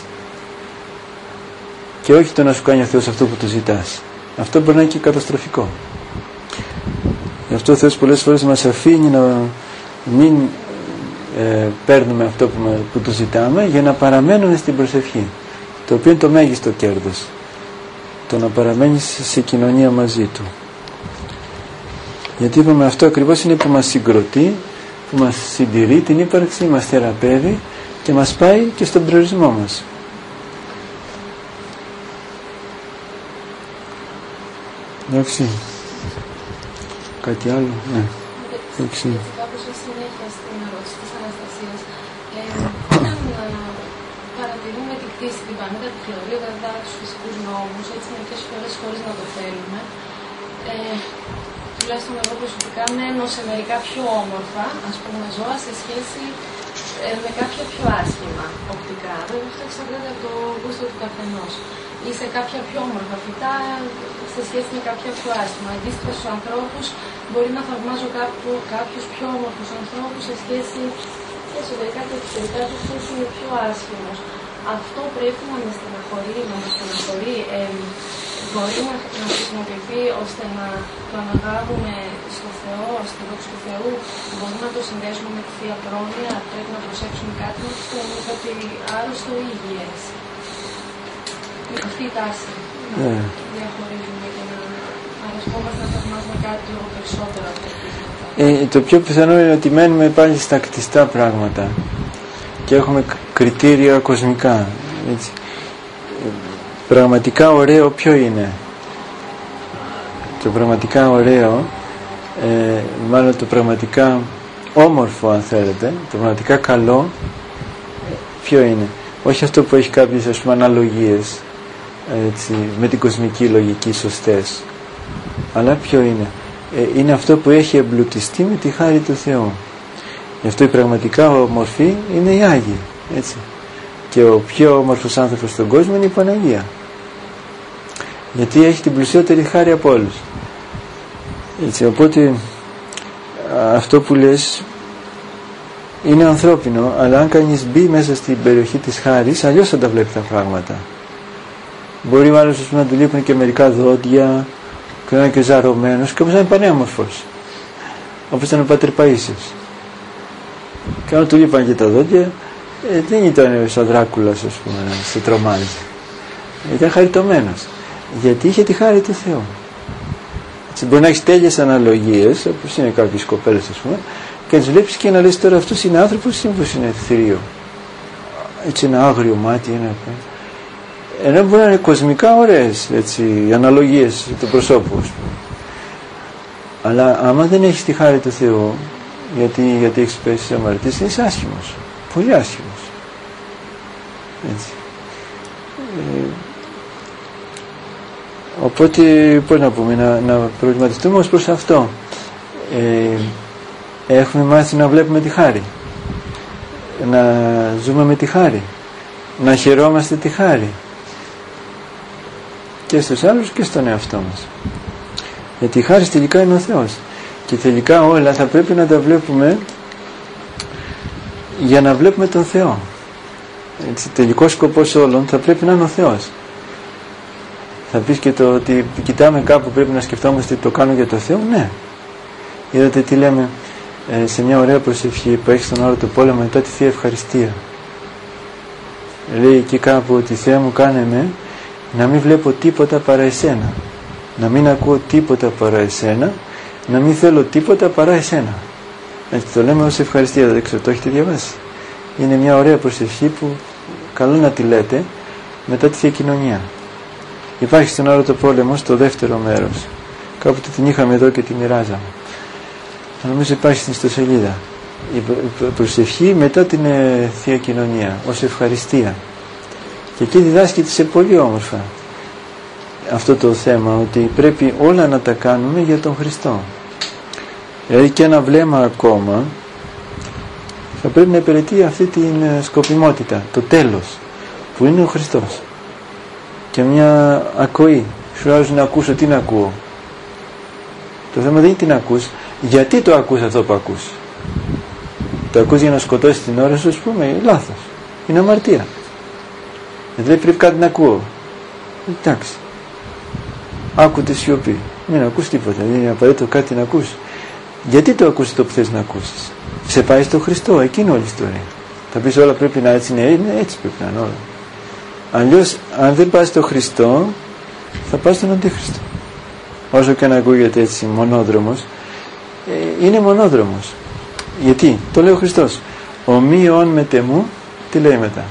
[SPEAKER 1] Και όχι το να σου κάνει ο Θεός αυτό που του ζητάς. Αυτό μπορεί να είναι και καταστροφικό. Γι' αυτό ο Θεός πολλές φορές μας αφήνει να μην παίρνουμε αυτό που του ζητάμε, για να παραμένουμε στην προσευχή, το οποίο είναι το μέγιστο κέρδος, το να παραμένεις σε κοινωνία μαζί του. Γιατί είπαμε, αυτό ακριβώς είναι που μας συγκροτεί, που μας συντηρεί την ύπαρξη, μας θεραπεύει και μας πάει και στον προορισμό μας. Εντάξει. Κάτι άλλο? Ναι. Εντάξει.
[SPEAKER 2] Κάπως ως συνέχεια στην ερώτηση της Αναστασίας, όταν παρατηρούμε την κτήση, την πανίδα, τη θεωρία, βέβαια τους φυσικούς νόμους, έτσι μερικές φορές χωρίς να το θέλουμε, τουλάχιστον εγώ προσωπικά μένω σε μερικά πιο όμορφα, ας πούμε, ζώα σε σχέση με κάποια πιο άσχημα οπτικά. Βέβαια αυτό εξαρτάται από το γούστο του καθενός. Ή σε κάποια πιο όμορφα φυτά σε σχέση με κάποια πιο άσχημα. Αντίστοιχα στους ανθρώπους μπορεί να θαυμάζω κάποιους πιο όμορφους ανθρώπους σε σχέση και εσωτερικά και εξωτερικά τους που είναι πιο άσχημος. Αυτό πρέπει να με στεναχωρεί, μπορεί να χρησιμοποιηθεί ώστε να το αναγάγουμε στο Θεό, στη δόξη του Θεού, μπορούμε να το συνδέσουμε με τη Θεία Πρόνοια, πρέπει να προσέξουμε κάτι με κάτι άρρωστο ή υγιές. Αυτή η τάση να διαχωρίζουμε και να αρεσκόμαστε να θαυμάζουμε κάτι λίγο περισσότερο από αυτό.
[SPEAKER 1] Το πιο πιθανό είναι ότι μένουμε πάλι στα κτιστά πράγματα και έχουμε κριτήρια κοσμικά, έτσι. Πραγματικά ωραίο ποιο είναι? Το πραγματικά ωραίο, μάλλον το πραγματικά όμορφο, αν θέλετε, το πραγματικά καλό, ποιο είναι? Όχι αυτό που έχει κάποιες, ας πούμε, αναλογίες, έτσι, με την κοσμική λογική σωστές, αλλά ποιο είναι? Είναι αυτό που έχει εμπλουτιστεί με τη χάρη του Θεού. Γι' αυτό η πραγματικά ομορφή είναι οι Άγιοι, έτσι. Και ο πιο όμορφος άνθρωπος στον κόσμο είναι η Παναγία, γιατί έχει την πλουσιότερη χάρη από όλους, έτσι. Οπότε αυτό που λες είναι ανθρώπινο, αλλά αν κανείς μπει μέσα στην περιοχή της χάρης, αλλιώς θα τα βλέπει τα πράγματα. Μπορεί ο άλλος να του λείπουν και μερικά δόντια και να είναι και ζαρωμένος και όμως να είναι πανέμορφος, όπως ήταν ο Πατέρ Παΐσιος. Και αν του λείπαν και τα δόντια, δεν ήταν σαν Δράκουλας, ας πούμε, να σε τρομάζει. Ήταν χαριτωμένος, γιατί είχε τη χάρη του Θεού. Έτσι, μπορεί να έχεις τέλειες αναλογίες, όπως είναι κάποιες κοπέλες, ας πούμε, και να τις βλέπεις και να λες, τώρα αυτός είναι άνθρωπος ή μήπως είναι θηρίο? Έτσι, ένα άγριο μάτι, ενώ μπορεί να είναι κοσμικά ωραίες, έτσι, οι αναλογίες του προσώπου, ας πούμε. Αλλά άμα δεν έχεις τη χάρη του Θεού, γιατί έχεις πέσει σε αμαρτίες, είσαι άσχημος, πολύ άσχημος, έτσι. Οπότε, πώς να πούμε, να προβληματιστούμε ως προς αυτό. Έχουμε μάθει να βλέπουμε τη χάρη, να ζούμε με τη χάρη, να χαιρόμαστε τη χάρη και στους άλλους και στον εαυτό μας, γιατί η χάρη τελικά είναι ο Θεός και τελικά όλα θα πρέπει να τα βλέπουμε για να βλέπουμε τον Θεό, έτσι. Τελικός σκοπός όλων θα πρέπει να είναι ο Θεός. Θα πεις και το ότι κοιτάμε κάπου, πρέπει να σκεφτόμαστε το κάνω για το Θεό. Ναι, είδατε τι λέμε σε μια ωραία προσευχή που έχει στον όρο του πόλεμο μετά τη Θεία Ευχαριστία? Λέει εκεί κάπου ότι Θεέ μου κάνε με να μην βλέπω τίποτα παρά εσένα, να μην ακούω τίποτα παρά εσένα, να μην θέλω τίποτα παρά εσένα. Έτσι το λέμε ως ευχαριστία, δεν ξέρω, το έχετε διαβάσει? Είναι μια ωραία προσευχή που καλό να τη λέτε μετά τη Θεία Κοινωνία. Υπάρχει στον Άρωτο Πόλεμο στο δεύτερο μέρος, κάποτε την είχαμε εδώ και τη μοιράζαμε, νομίζω υπάρχει στην ιστοσελίδα, η προσευχή μετά την Θεία Κοινωνία ως ευχαριστία, και εκεί διδάσκεται σε πολύ όμορφα αυτό το θέμα, ότι πρέπει όλα να τα κάνουμε για τον Χριστό. Δηλαδή και ένα βλέμμα ακόμα θα πρέπει να υπηρετεί αυτή την σκοπιμότητα, το τέλος, που είναι ο Χριστός. Και μια ακοή. Χρειάζεται να ακούσω τι να ακούω. Το θέμα δεν είναι τι να ακούς, γιατί το ακούς αυτό που ακούς. Το ακούς για να σκοτώσεις την ώρα σου, ας πούμε, λάθος. Είναι αμαρτία. Δηλαδή πρέπει κάτι να ακούω. Εντάξει. Άκου τη σιωπή. Μην ακούς τίποτα. Δεν είναι απαραίτητο κάτι να ακούς. Γιατί το ακούς το που θες να ακούσεις. Σε πάει στο Χριστό. Εκείνη όλη η ιστορία. Θα πεις όλα πρέπει να έτσι είναι. Έτσι πρέπει να είναι όλα. Αλλιώς αν δεν πας στο Χριστό θα πας στον Αντίχριστο. Όσο και να ακούγεται έτσι μονόδρομος, είναι μονόδρομος. Γιατί, το λέει ο Χριστός, ομοίων με τεμού, τι λέει μετά,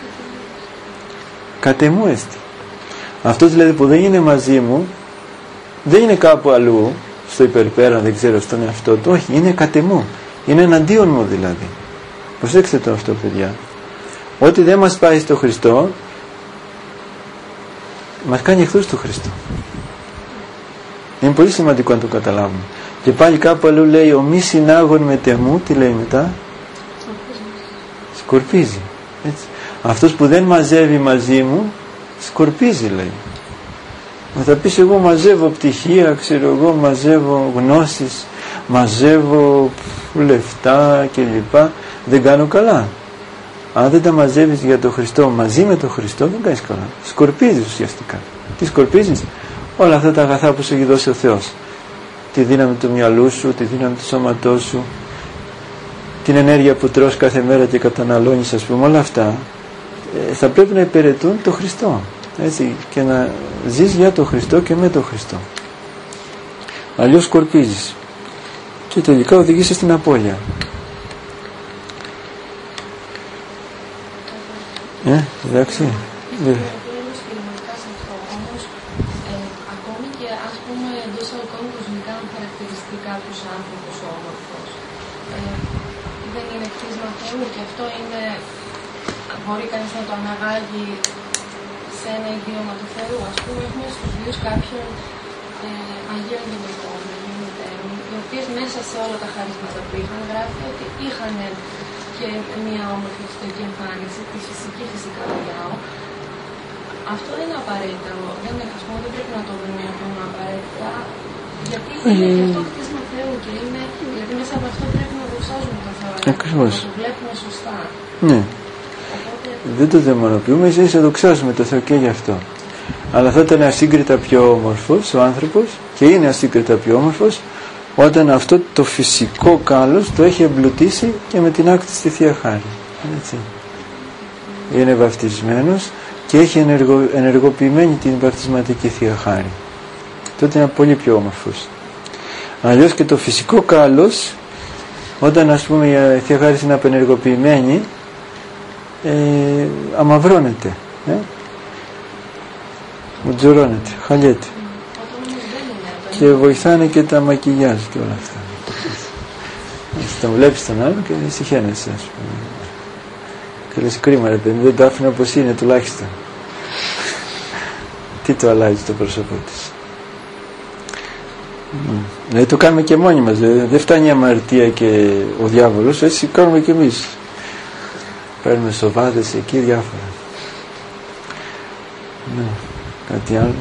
[SPEAKER 1] κατεμού έστι. Αυτό δηλαδή που δεν είναι μαζί μου, δεν είναι κάπου αλλού, στο υπερπέραν, δεν ξέρω, στον εαυτό του, όχι, είναι κατεμού, είναι εναντίον μου δηλαδή. Προσέξτε το αυτό, παιδιά. Ό,τι δεν μας πάει στο Χριστό, μας κάνει εχθρούς του Χριστού. Είναι πολύ σημαντικό να το καταλάβουμε. Και πάλι κάπου αλλού λέει ο μη συνάγων με τεμού, τι λέει μετά, σκορπίζει. Έτσι. Αυτός που δεν μαζεύει μαζί μου σκορπίζει, λέει. Θα πεις εγώ μαζεύω πτυχία, ξέρω εγώ, μαζεύω γνώσεις, μαζεύω λεφτά κλπ. Δεν κάνω καλά. Αν δεν τα μαζεύεις για τον Χριστό μαζί με τον Χριστό, δεν κάνεις καλά. Σκορπίζεις ουσιαστικά. Τι σκορπίζεις? Όλα αυτά τα αγαθά που σου έχει δώσει ο Θεός. Τη δύναμη του μυαλού σου, τη δύναμη του σώματός σου, την ενέργεια που τρως κάθε μέρα και καταναλώνεις, ας πούμε, όλα αυτά θα πρέπει να υπηρετούν τον Χριστό. Έτσι, και να ζεις για τον Χριστό και με τον Χριστό. Αλλιώς σκορπίζεις και τελικά οδηγείσαι στην απώλεια. Εντάξει.
[SPEAKER 3] Ακόμη και ας πούμε εντός αγωγικών κοσμικά χαρακτηριστικά τους άνθρωπους όμορφος, δεν είναι κτίσμα Θεού και αυτό είναι, μπορεί κανείς να το αναγάγει σε ένα ιδίωμα του Θεού. Ας πούμε έχουμε στους βίους κάποιων Αγίων Γενικών, οι οποίες μέσα σε όλα τα χαρίσματα που είχαν γράφει ότι είχαν και μια όμορφη εξωτερική εμφάνιση, τη φυσική φυσικά μιλάω. Αυτό δεν είναι απαραίτητα, δεν πρέπει να το δούμε ακόμα απαραίτητα, γιατί είναι και αυτό κτίσμα Θεού και είναι, δηλαδή μέσα από αυτό πρέπει να δοξάζουμε τον Θεό, να το βλέπουμε σωστά.
[SPEAKER 1] Ναι. Οπότε... δεν το δαιμονοποιούμε, ίσα δοξάζουμε τον Θεό και γι' αυτό. Αλλά θα ήταν ασύγκριτα πιο όμορφος ο άνθρωπος και είναι ασύγκριτα πιο όμορφος όταν αυτό το φυσικό κάλος το έχει εμπλουτίσει και με την άκτιστη Θεία Χάρη. Έτσι. Είναι βαφτισμένος και έχει ενεργοποιημένη την βαπτισματική Θεία Χάρη. Τότε είναι πολύ πιο όμορφος. Αλλιώς και το φυσικό κάλος, όταν ας πούμε η Θεία Χάρη είναι απενεργοποιημένη, αμαυρώνεται, μουτζουρώνεται, χαλιέται. Και βοηθάνε και τα μακιγιάζ και όλα αυτά. Τον βλέπεις τον άλλο και συχαίνεσαι, ας πούμε. Και λες κρίμα ρε παιδί, δεν το άφηνα όπως είναι τουλάχιστον. Τι το αλλάζει το πρόσωπό της. Δηλαδή το κάνουμε και μόνοι μας, δεν φτάνει η αμαρτία και ο διάβολος, έτσι κάνουμε και εμείς. Παίρνουμε σοβάδες εκεί διάφορα. Ναι, κάτι άλλο.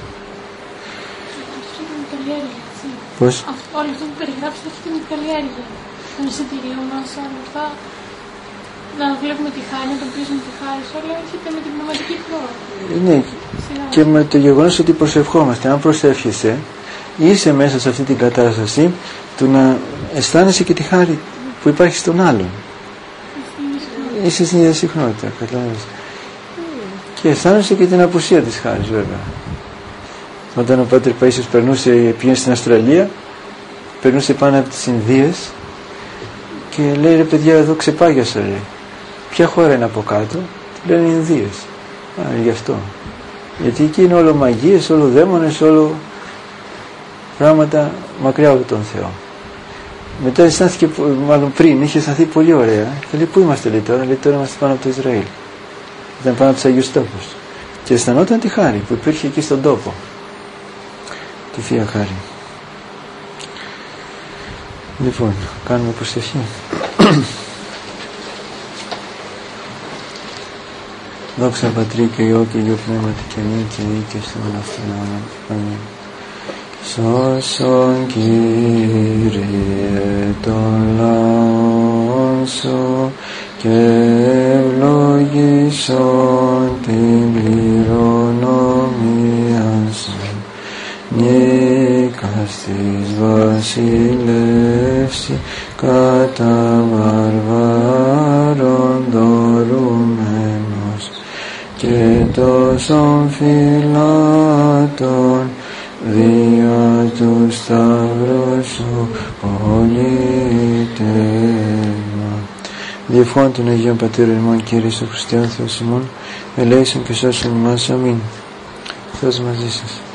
[SPEAKER 1] Πώς?
[SPEAKER 2] Όλο αυτό που περιγράψετε αυτή είναι καλλιέργεια. Τον εισιτήριο μας, όλα αυτά. Να βλέπουμε τη χάρη, να τον πρίζουμε τη χάρη, όλα έρχεται με την πνευματική πρόοδο.
[SPEAKER 1] Ναι, και με το γεγονός ότι προσευχόμαστε. Αν προσεύχεσαι, είσαι μέσα σε αυτή την κατάσταση του να αισθάνεσαι και τη χάρη που υπάρχει στον άλλον. Είσαι στην ίδια συχνότητα, καταλάβεις. Και αισθάνεσαι και την απουσία της χάρης, βέβαια. Όταν ο Πάτερ Παΐσιος πήγαινε στην Αυστραλία, περνούσε πάνω από τις Ινδίες και λέει ρε παιδιά εδώ ξεπάγιασα, λέει. Ποια χώρα είναι από κάτω? Του λένε Ινδίες. Γι' αυτό. Γιατί εκεί είναι όλο μαγείες, όλο δαίμονες, όλο πράγματα μακριά από τον Θεό. Μετά αισθάνθηκε, μάλλον πριν, είχε αισθανθεί πολύ ωραία. Και λέει πού είμαστε, λέει τώρα? Λέει τώρα είμαστε πάνω από το Ισραήλ. Ήταν πάνω από τους Αγίους Τόπους. Και αισθανόταν τη χάρη που υπήρχε εκεί στον τόπο. Τη Θεία Χάρη. Λοιπόν, κάνουμε προσευχή. Δόξα Πατρί και Υιό και Υιό Πνεύματι και νυν και ή και στον αυτόν. Αμήν. Σώσον Κύριε των λαών σου και ευλογήσον την κληρονομία σου. Νίκας της βασιλεύση κατά βαρβάρων δωρούμενος και τόσων φυλάτων δια του σταυρού σου πολίτευμα. Διευχών των Αγίων Πατέρων ημών Κύριε Ιησού Χριστέ Θεός ημών, ελέησον και σώσον ημάς. Αμήν. Θεός μαζί σας.